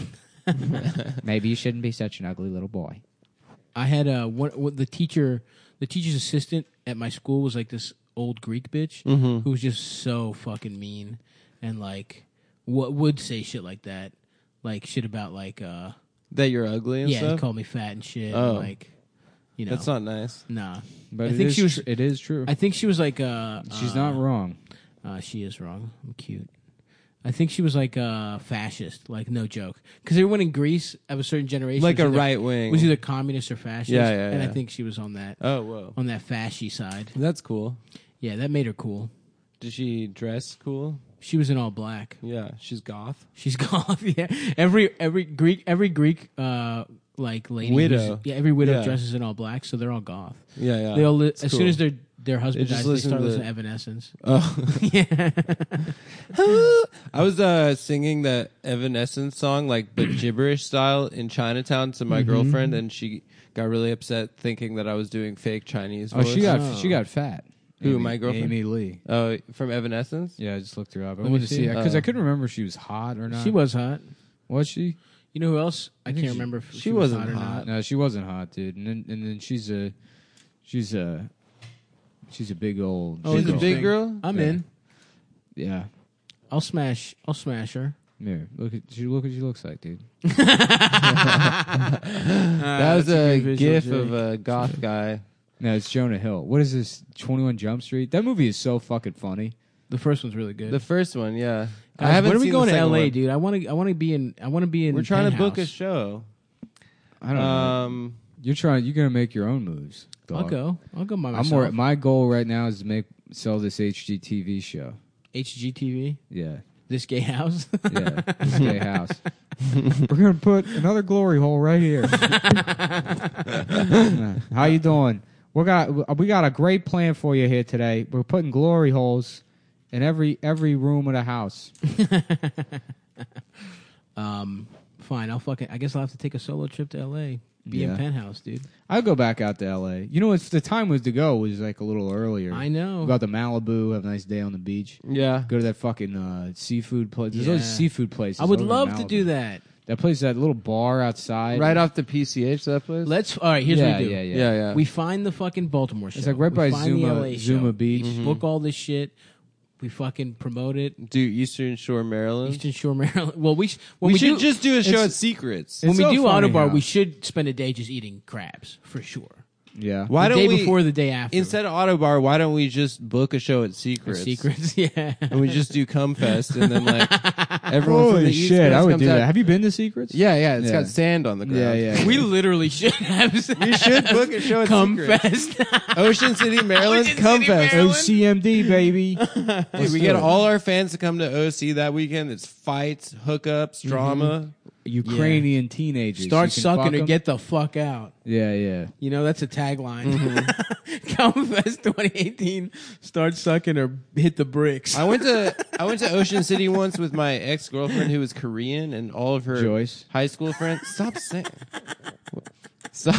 Maybe you shouldn't be such an ugly little boy. I had a what, what the teacher, the teacher's assistant at my school was like this old Greek bitch Mm-hmm. who was just so fucking mean and like what would say shit like that, like shit about like uh That you're ugly and yeah, he stuff? called me fat and shit. Oh. And like you know, That's not nice. nah. But I it think is she was. tr- it is true. I think she was like uh. She's uh, not wrong. Uh, she is wrong. I'm cute. I think she was like a fascist, like no joke. Because everyone in Greece of a certain generation, Like was a either- right wing. was either communist or fascist. Yeah, yeah, And I yeah. think she was on that Oh, whoa. on that fashy side. That's cool. Yeah, that made her cool. Did she dress cool? She was in all black. Yeah, she's goth. She's goth. Yeah, every every Greek every Greek uh like lady Widow. who's- Yeah, every widow Yeah. dresses in all black, so they're all goth. Yeah, yeah. They all li- It's as cool. soon as their their husband just dies, they listen start to listening the- to Evanescence. Oh. Yeah, I was uh, singing the Evanescence song, like but gibberish style, in Chinatown to my girlfriend, and she got really upset thinking that I was doing fake Chinese Oh, voice. she got Oh. she got fat. Who, Amy- my girlfriend? Amy Lee. Oh, from Evanescence? Yeah, I just looked her up. I Let me wanted to see. see because Oh. I couldn't remember if she was hot or not. she was hot. Was she? You know who else? I, think can't she- remember if she she, was wasn't hot or hot. not. No, she wasn't hot, dude. And then and then she's a she's a she's a big old. Oh, She's a girl. big girl? I'm Yeah. in. Yeah. I'll smash. I'll smash her. Here, look at she. Look what she looks like, dude. That was that's a a, good visual, gif Jake. of a goth guy. No, it's Jonah Hill. What is this? twenty-one Jump Street. That movie is so fucking funny. The first one's really good. The first one, yeah. Guys, I haven't when are we seen going the to second L A, one. dude? I want to. I want to be in. I want to be in. We're trying to book a Penthouse. show. I don't know. Um, You're trying. You're gonna make your own moves. I'll dog. go. I'll go by I'm myself. more. My goal right now is to make sell this H G T V show. H G T V. Yeah. This gay house. Yeah, this gay house. We're gonna put another glory hole right here. How you doing? We got we got a great plan for you here today. We're putting glory holes in every every room of the house. um. Fine. I'll fucking. I guess I'll have to take a solo trip to L A. Be in Yeah. Penthouse, dude. I'll go back out to L A. You know, it's the time was to go was like a little earlier. I know. Go out to Malibu, have a nice day on the beach. yeah. Go to that fucking uh, seafood place. There's always Yeah. seafood places. I would over in love to Malibu. do that. That place, that little bar outside, Right off the P C H, that place? Let's. All right. Here's yeah, what we do. yeah, yeah, yeah, yeah. We find the fucking Baltimore show. It's like right We by find the Zuma L A Zuma show. Beach. Mhm. Book all this shit. We fucking promote it. do Eastern Shore, Maryland. Eastern Shore, Maryland. Well, we sh- when we, we, should do, just do a show it's- at Secrets. when It's we so do funny Autobar, how- we should spend a day just eating crabs for sure. Yeah. Why the don't day we before, the day after. instead of Autobar? Why don't we just book a show at Or Secrets? secrets, yeah. and we just do Cumfest, and then like everyone from Holy the East shit! Coast I would comes do out. that. Have you been to Secrets? Yeah, yeah. It's Yeah. got sand on the ground. Yeah, yeah. We literally should have. We should book a show at Come Secrets. fest. Ocean City, Maryland. Ocean City, Cumfest. Maryland. O C M D baby. Dude, we get all our fans to come to O C that weekend. It's fights, hookups, drama. Ukrainian teenagers. Start You can sucking fuck or 'em. get the fuck out. Yeah, yeah. You know, that's a tagline. Comfest twenty eighteen. Start sucking or hit the bricks. I went to I went to Ocean City once with my ex girlfriend who was Korean and all of her Joyce. high school friends. Stop saying. Stop.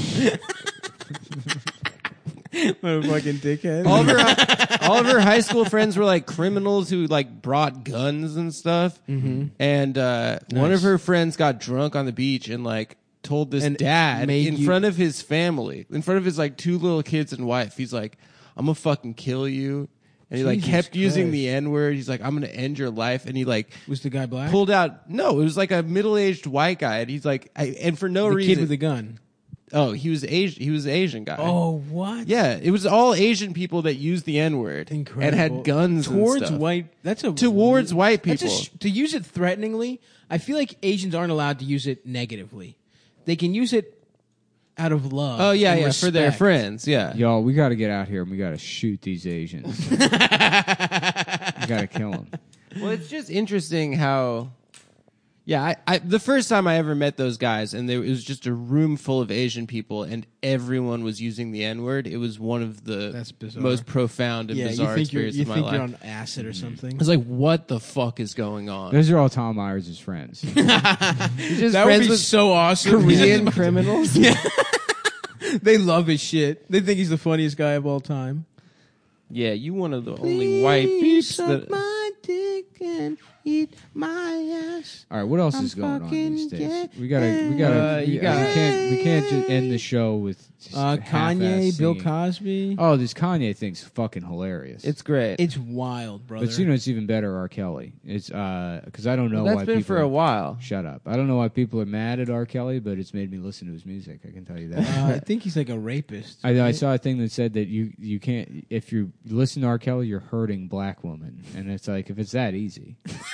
Motherfucking dickhead. All of her all of her high school friends were like criminals who like brought guns and stuff. Mm-hmm. And uh, one of her friends got drunk on the beach and like told this And dad made in you- front of his family, in front of his like two little kids and wife. He's like, "I'm gonna fucking kill you." And he like Jesus kept using Christ. the N word. He's like, "I'm gonna end your life." And he like Was the guy black? pulled out. No, it was like a middle aged white guy. And he's like, I, and for no the reason. kid with the gun. oh, he was Asian. He was an Asian guy. Oh, what? Yeah, it was all Asian people that used the N word Incredible. and had guns towards and stuff. white. That's a Towards white that's a people. sh- to use it threateningly. I feel like Asians aren't allowed to use it negatively. They can use it out of love. Oh yeah, and yeah, for their respect. friends. Yeah, Y'all, we got to get out here and we got to shoot these Asians. we got to kill them. Well, it's just interesting how. Yeah, I, I the first time I ever met those guys, and there it was just a room full of Asian people, and everyone was using the N word. It was one of the That's bizarre. most profound and Yeah, you bizarre think you're experiences you of think my you're life. on acid or something. I was like, "What the fuck is going on?" Those are all Tom Myers' friends. He's just That would friends be with so awesome. Korean criminals. They love his shit. They think he's the funniest guy of all time. Yeah, you one of the only white beeps that. my dick and eat my ass. All right, what else I'm is going on these fucking days? gay. We gotta, we gotta, Uh, we, you we gotta- can't, we can't just end the show with Uh, half-ass Kanye, Bill singing. Cosby. Oh, this Kanye thing's fucking hilarious. It's great. It's wild, brother. but you know, it's even better. R. Kelly. It's uh, because I don't know Well, why that's been people for a are- while. Shut up. I don't know why people are mad at R. Kelly, but it's made me listen to his music. I can tell you that. uh, I think he's like a rapist. I, I right? saw a thing that said that you, you can't if you listen to R. Kelly, you're hurting black women, and it's like if it's that easy.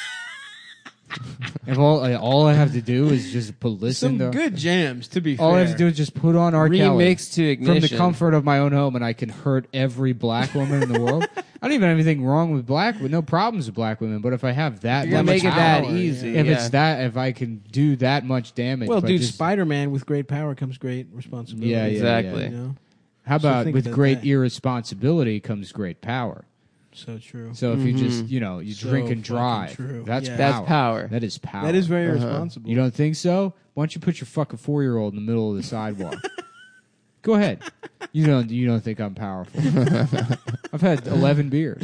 If all I, all I have to do is just put listen Some to good jams. To be all fair, I have to do is just put on R. Kelly Remix to from the Ignition. comfort of my own home, and I can hurt every black woman in the world. I don't even have anything wrong with black, with no problems with black women. But if I have that, You're gonna much make it that power, easy. If yeah. it's that, if I can do that much damage, Well, by dude, just- Spider Man with great power comes great responsibility. Yeah, yeah, Exactly. You know, how so about think with about great that. irresponsibility comes great power? so true. So if you just, you know, you So drink and fucking drive, true. that's Yeah. power. That's power. That is power. That is very Uh-huh. responsible. You don't think so? Why don't you put your fucking four year old in the middle of the sidewalk? Go ahead. You don't. You don't think I'm powerful? I've had eleven beers.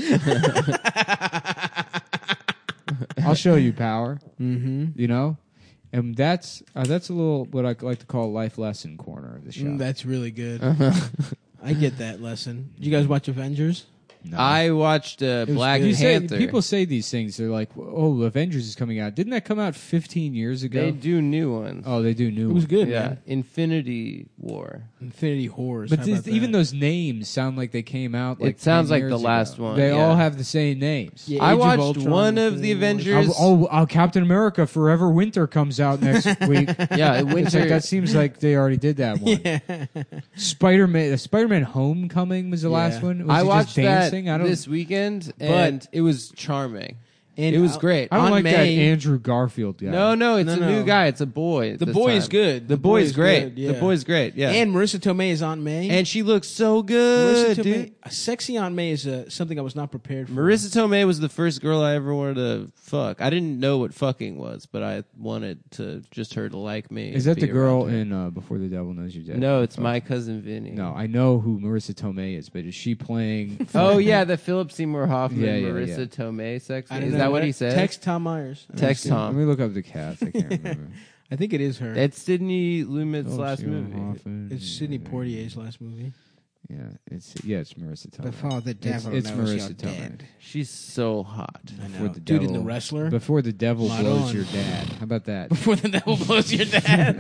I'll show you power. Mm-hmm. You know, and that's uh, that's a little what I like to call life lesson corner of the show. Mm, that's really good. Uh-huh. I get that lesson. Did you guys watch Avengers? No. I watched uh, was Black good. You say, Panther. people say these things. They're like, "Oh, Avengers is coming out." Didn't that come out fifteen years ago? they do new ones. Oh, they do new. It was ones. good, yeah, man. Infinity War. Infinity Horrors. But How these, about even that? those names sound like they came out. Like It sounds ten like the years last ago. one, They yeah. all have the same names. Yeah, I Age of watched Ultron, one of the Infinity Wars. Avengers. Oh, oh, Captain America Forever Winter comes out next week. Yeah, It's Winter. like, that seems like they already did that one. Spider Man, Spider Man Homecoming was the last Yeah. one. Was I he just watched that dancing? I don't. this weekend, and it was charming. And It was uh, great. I don't on like that May- Andrew Garfield guy. No, no, it's No, a no. new guy. It's a boy. The this boy time. is good. The, boy is great. good, yeah. The boy's great. Yeah, And Marissa Tomei is Aunt May. and she looks so Marissa good, Tomei, dude. a sexy Aunt May is uh, something I was not prepared for. Marissa Tomei was the first girl I ever wanted to fuck. I didn't know what fucking was, but I wanted to just her to like me. Is and that the be girl around her. in uh, Before the Devil Knows You're Dead? No, it's Oh. my cousin Vinny. No, I know who Marissa Tomei is, but is she playing? Oh yeah, the Philip Seymour Hoffman, Yeah, yeah, Marissa yeah. Tomei sex. I Is don't know. that what he said? Text Tom Myers. Text Let Tom. me look up the cast. I can't remember. I think it is her. It's Sidney Lumet's Oh, last Seymour movie. Hoffman. It's Sidney Poitier's last movie. Yeah, it's yeah, it's Marissa Tomei. Before the devil it's, it's knows Marissa you're Tomei. dead. She's so hot. I Before know. the Dude in devil- The Wrestler. Before the devil Right blows on. your dad. How about that? Before the devil blows your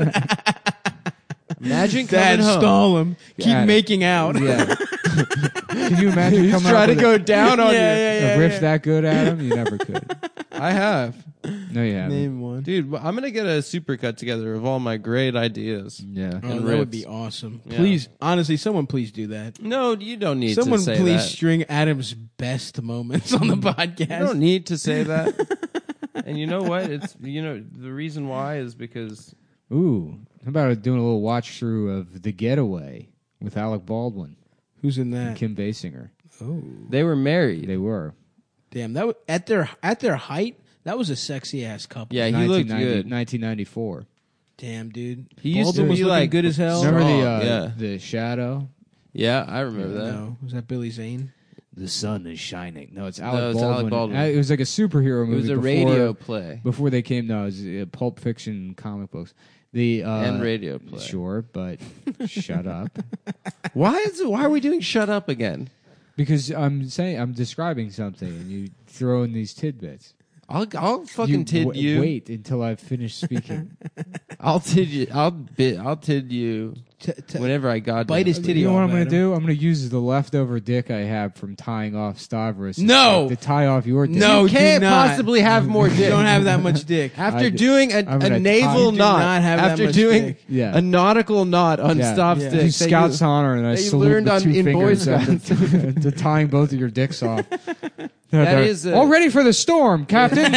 dad. Imagine Dad, coming home. stall him. Keep Yeah. making out. Yeah. Can you imagine He's coming trying out to with go down Yeah, on yeah, you. yeah. a, a riff that good at him? You never could. I have. No, you haven't. Name one. Dude, well, I'm going to get a supercut together of all my great ideas. Yeah. Oh, and that would riffs. be awesome. Yeah. Please, honestly, someone please do that. No, you don't need Someone to say please that. string Adam's best moments on the podcast. You don't need to say that. And you know what? It's you know the reason why is because Ooh, how about doing a little watch through of The Getaway with Alec Baldwin Who's in and that? Kim Basinger? Oh, they were married. They were. damn! That was, at their at their height, that was a sexy ass couple. Yeah, he looked nineteen ninety good. nineteen ninety-four. Damn, dude. He used Baldwin to was be looking like good as hell. Remember the Strong, uh, yeah. the Shadow? Yeah, I remember that. No, was that Billy Zane? The sun is shining. No, it's Alec No, it's Baldwin. Alec Baldwin. Uh, It was like a superhero It movie. was a before, radio play before they came. No, it was uh, Pulp Fiction comic books. The uh, and radio play. Sure, but shut up. Why is why are we doing shut up again? Because I'm saying I'm describing something, and you throw in these tidbits. I'll I'll fucking you tid w- you. Wait until I've finished speaking. I'll tid you. I'll bit. I'll tid you T- t- whenever I got Bite his titty You know what off, I'm going to Adam. do? I'm going to use the leftover dick I have from tying off Stavros. No! to tie off your dick. No, You can't do not. possibly have more dick. You don't have that much dick. After I d- doing a, I'm a gonna naval tie- do knot, not have that after much doing dick. Yeah. a nautical knot on Yeah. stop Yeah. stick, You that Scout's honor, and I that you salute learned the on- two in Boy fingers to, to tying both of your dicks off. That is a- all ready for the storm, Captain.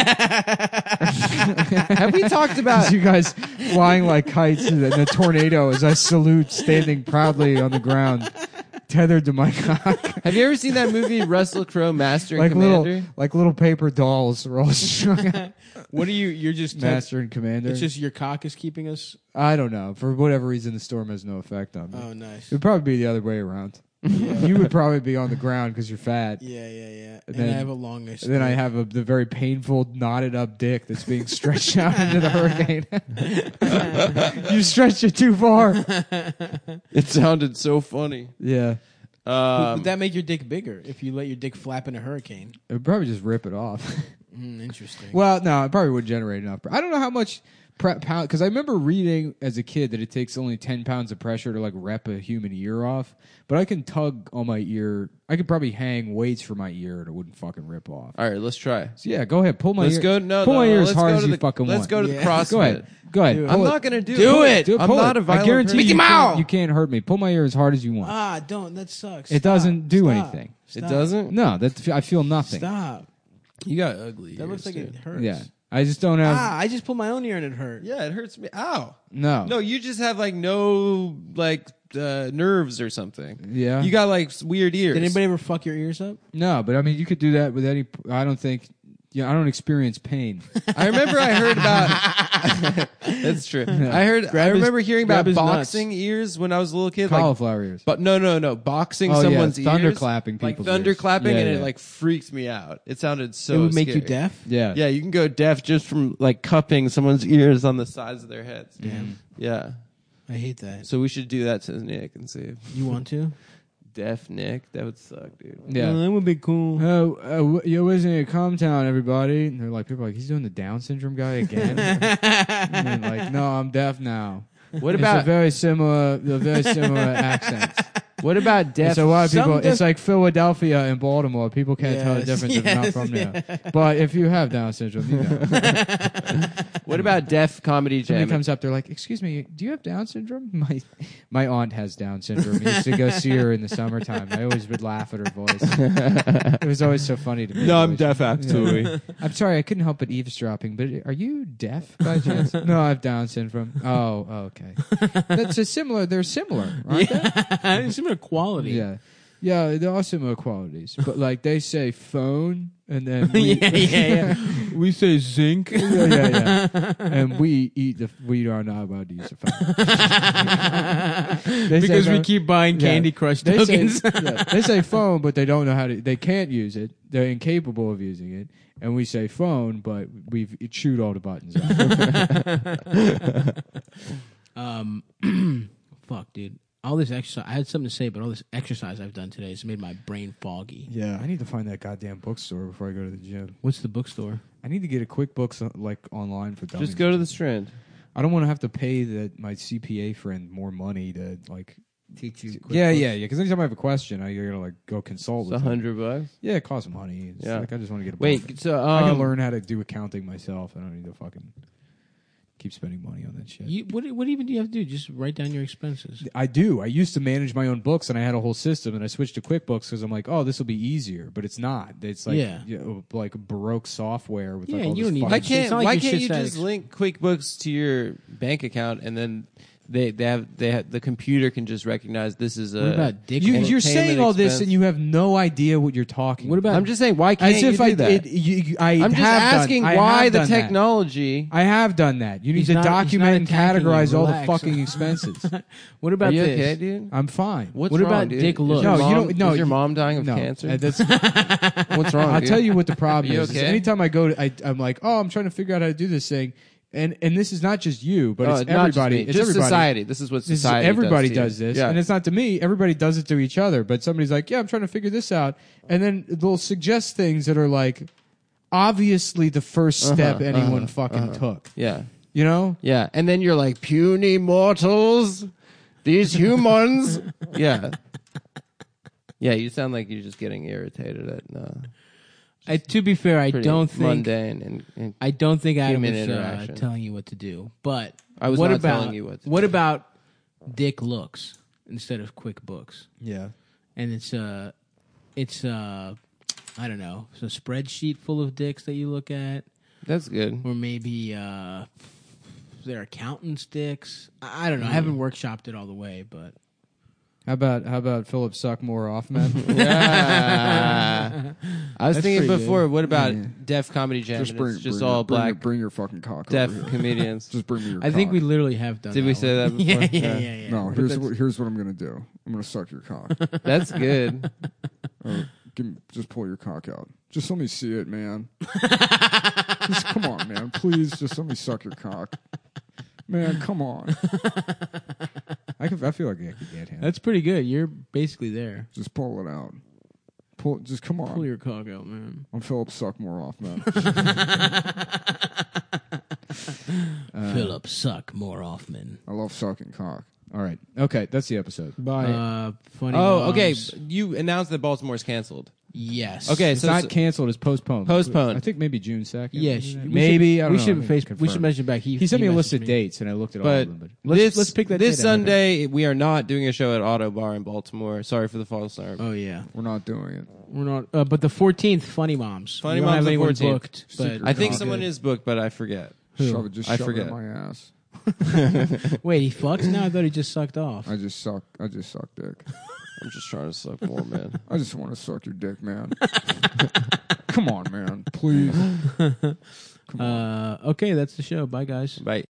Have we talked about? You guys flying like kites in a tornado as I salute, standing proudly on the ground, tethered to my cock, Have you ever seen that movie Russell Crowe, Master and like Commander? little like little paper dolls are all strung out. What are you? You're just Master and Commander. It's just your cock is keeping us. I don't know. For whatever reason, the storm has no effect on me. Oh, nice. It would probably be the other way around. You would probably be on the ground because you're fat. Yeah, yeah, yeah. And, then- I have a long nice. And then I have a, the very painful knotted up dick that's being stretched out into the hurricane. You stretched it too far. It sounded so funny. Yeah. Um, Would that make your dick bigger if you let your dick flap in a hurricane? It would probably just rip it off. Mm, interesting. Well, no, it probably would generate enough. I don't know how much pre- pound, because I remember reading as a kid that it takes only ten pounds of pressure to like rep a human ear off. But I can tug on my ear. I could probably hang weights for my ear and it wouldn't fucking rip off. all right, let's try. So yeah, go ahead. Pull my Let's ear. go. No, pull no, my no, ear as let's hard go as to you the, fucking Let's want. go to the Yeah. CrossFit. Go ahead. Go ahead. Do it. I'm Pull not it. gonna do, Do it. it. Do it. I'm Pull not it. a violent I guarantee person. you, Mickey can't, Mouse! you can't hurt me. Pull my ear as hard as you want. Ah, don't. That sucks. It Stop. doesn't do Stop. anything. It Stop. doesn't. No, that I feel nothing. Stop. You got ugly. That looks ears, like it dude. hurts. Yeah, I just don't have. Ah, I just pulled my own ear and it hurt. Yeah, it hurts me. Ow. No, No, you just have like no like uh, nerves or something. Yeah. You got like s- weird ears. Did anybody ever fuck your ears up? no, but I mean, you could do that with any. I don't think. Yeah, I don't experience pain. I remember I heard about. That's true. I heard. I Grab his- remember hearing grab about his boxing ears when I was a little kid. Like, Cauliflower ears. but no, no, no, boxing Oh, yeah, someone's thunderclapping ears, like people's thunderclapping, ears. Yeah, and yeah. it like freaked me out. It sounded so. it would make you scary. deaf. Yeah, Yeah, you can go deaf just from like cupping someone's ears on the sides of their heads. Damn. Yeah. I hate that. So we should do that to Nick and see if You want to? deaf Nick. That would suck, dude. Yeah. that would be cool. Oh, uh, w- you're listening to Comtown, everybody. And they're like, people are like, he's doing the Down syndrome guy again. And they're like, no, I'm deaf now. What It's about a very similar, a very similar accent. what about deaf? It's a lot of some people. def- it's like Philadelphia and Baltimore. People can't tell the Yes, difference if they're not yes, from there. But if you have Down syndrome, you know. What about deaf comedy Somebody jam? comes up, they're like, "Excuse me, do you have Down syndrome?" My my aunt has Down syndrome. I used to go see her in the summertime. I always would laugh at her voice. It was always so funny to me. No, I'm Always- deaf actually. Yeah. I'm sorry, I couldn't help but eavesdropping. But are you deaf by chance? No, I have Down syndrome. Oh, oh, okay. That's a similar. They're similar, aren't they? Similar quality. Yeah, yeah. There are similar qualities, but like they say phone, and then we, yeah, yeah, yeah. We say zinc. yeah, yeah, yeah. And we eat the. We are not allowed to use the phone They say because we phone- keep buying Yeah. Candy Crush They say, tokens. yeah, they say phone, but they don't know how to. They can't use it. They're incapable of using it. And we say phone, but we've chewed all the buttons out. Um, fuck, dude. All this exercise. I had something to say, but all this exercise I've done today has made my brain foggy. Yeah, I need to find that goddamn bookstore before I go to the gym. What's the bookstore? I need to get a QuickBooks uh, like online for dummies. Just go to the Strand. I don't want to have to pay the, my C P A friend more money to like Teach you. Yeah, yeah, yeah. Because anytime I have a question, I gotta like go consult It's a with him. hundred bucks. Yeah, it costs money. It's Yeah. like I just want to get a book. Wait, so I can um, learn how to do accounting myself. I don't need to fucking. keep spending money on that shit. You, what, what even do you have to do? Just write down your expenses. I do. I used to manage my own books, and I had a whole system, and I switched to QuickBooks because I'm like, oh, this will be easier, but it's not. It's like Yeah. you know, like Baroque software with Yeah, like all you this don't need fucking Why It's can't not like Why your can't shit's you that just ex- link QuickBooks to your bank account and then they they have they have, the computer can just recognize this is a. What about dick? You, looks? you're Entertainment saying all this, expense. and you have no idea what you're talking. What about? I'm just saying, why can't as you if do I that? It, you, you- I I'm just have asking done, I why have the done that. technology. I have done that. You need He's to not- he's not document and attacking you. categorize all the Relax. fucking expenses. What about Are you this? okay, dude? I'm fine. What's What wrong, about dude? dick Is looks? your No, you mom- don't- no, Is your you- mom dying of no, cancer? uh, that's, What's wrong? I'll dude? tell you what the problem Are you is. is okay? Anytime I go, to, I, I'm like, oh, I'm trying to figure out how to do this thing, and and this is not just you, but Oh, it's not just everybody. me. It's just everybody. society. This is what This is- society. everybody does, to you. does this, Yeah. and it's not to me. Everybody does it to each other. But somebody's like, "Yeah, I'm trying to figure this out," and then they'll suggest things that are like, obviously the first step Uh-huh, anyone uh-huh, fucking uh-huh. took. yeah, You know? yeah, and then you're like puny mortals, these humans. yeah, yeah. You sound like you're just getting irritated at. Uh, I, to be fair, I pretty don't think mundane and, and I don't think Adam Human was uh, interaction. telling you what to do. But I was what not about telling you what to what do. about dick looks instead of QuickBooks? Yeah. And it's uh it's uh I don't know, it's a spreadsheet full of dicks that you look at, that's good. or maybe uh their accountant's dicks. I I don't know. I haven't workshopped it all the way, but How about how about Philip suck more off, man? Yeah. I was That's thinking pretty before, good. what about Yeah. Def Comedy Jam? Just and bring, it's just bring all your, bring black Your, bring your fucking cock deaf over here. comedians. Just bring me your I think cock. we literally have done. Did that we say one. that before? yeah, yeah, Yeah. yeah, yeah. No, But here's that's- what, here's what I'm gonna do. I'm gonna suck your cock. That's good. Uh, give me, just pull your cock out. Just let me see it, man. Just come on, man. Please, just let me suck your cock. Man, come on. I can, I feel like I could get him. That's pretty good. You're basically there. Just pull it out. Pull. Just come on. Pull your cock out, man. I'm Philip Suck more off, man. Philip suck more Hoffman. I love sucking cock. All right. Okay, that's the episode. Bye. Uh, funny. Oh, okay. moms. You announced that Baltimore's canceled. Yes. Okay, It's so not so- canceled. It's postponed. Postponed. I think maybe June second. Yeah, sh- we maybe. Should, I don't we know. I should didn't face, we confirm. should mention back. He He sent me a he list of messaged me. dates, and I looked at all But of them. But Let's- this, let's pick that this date out. Sunday, we are not doing a show at Auto Bar in Baltimore. Sorry for the false alarm. Oh yeah, We're not doing it. we're not. Uh, but the fourteenth, Funny Moms. Funny we don't Moms have the anyone fourteenth. booked, but Secret I think Good. someone is booked, but I forget. Who? Shove it, just I shove forget. it in my ass. Wait, he fucks now. I thought he just sucked off. I just suck. I just suck dick. I'm just trying to suck more, man. I just want to suck your dick, man. Come on, man. Please. Uh, okay, that's the show. Bye, guys. Bye.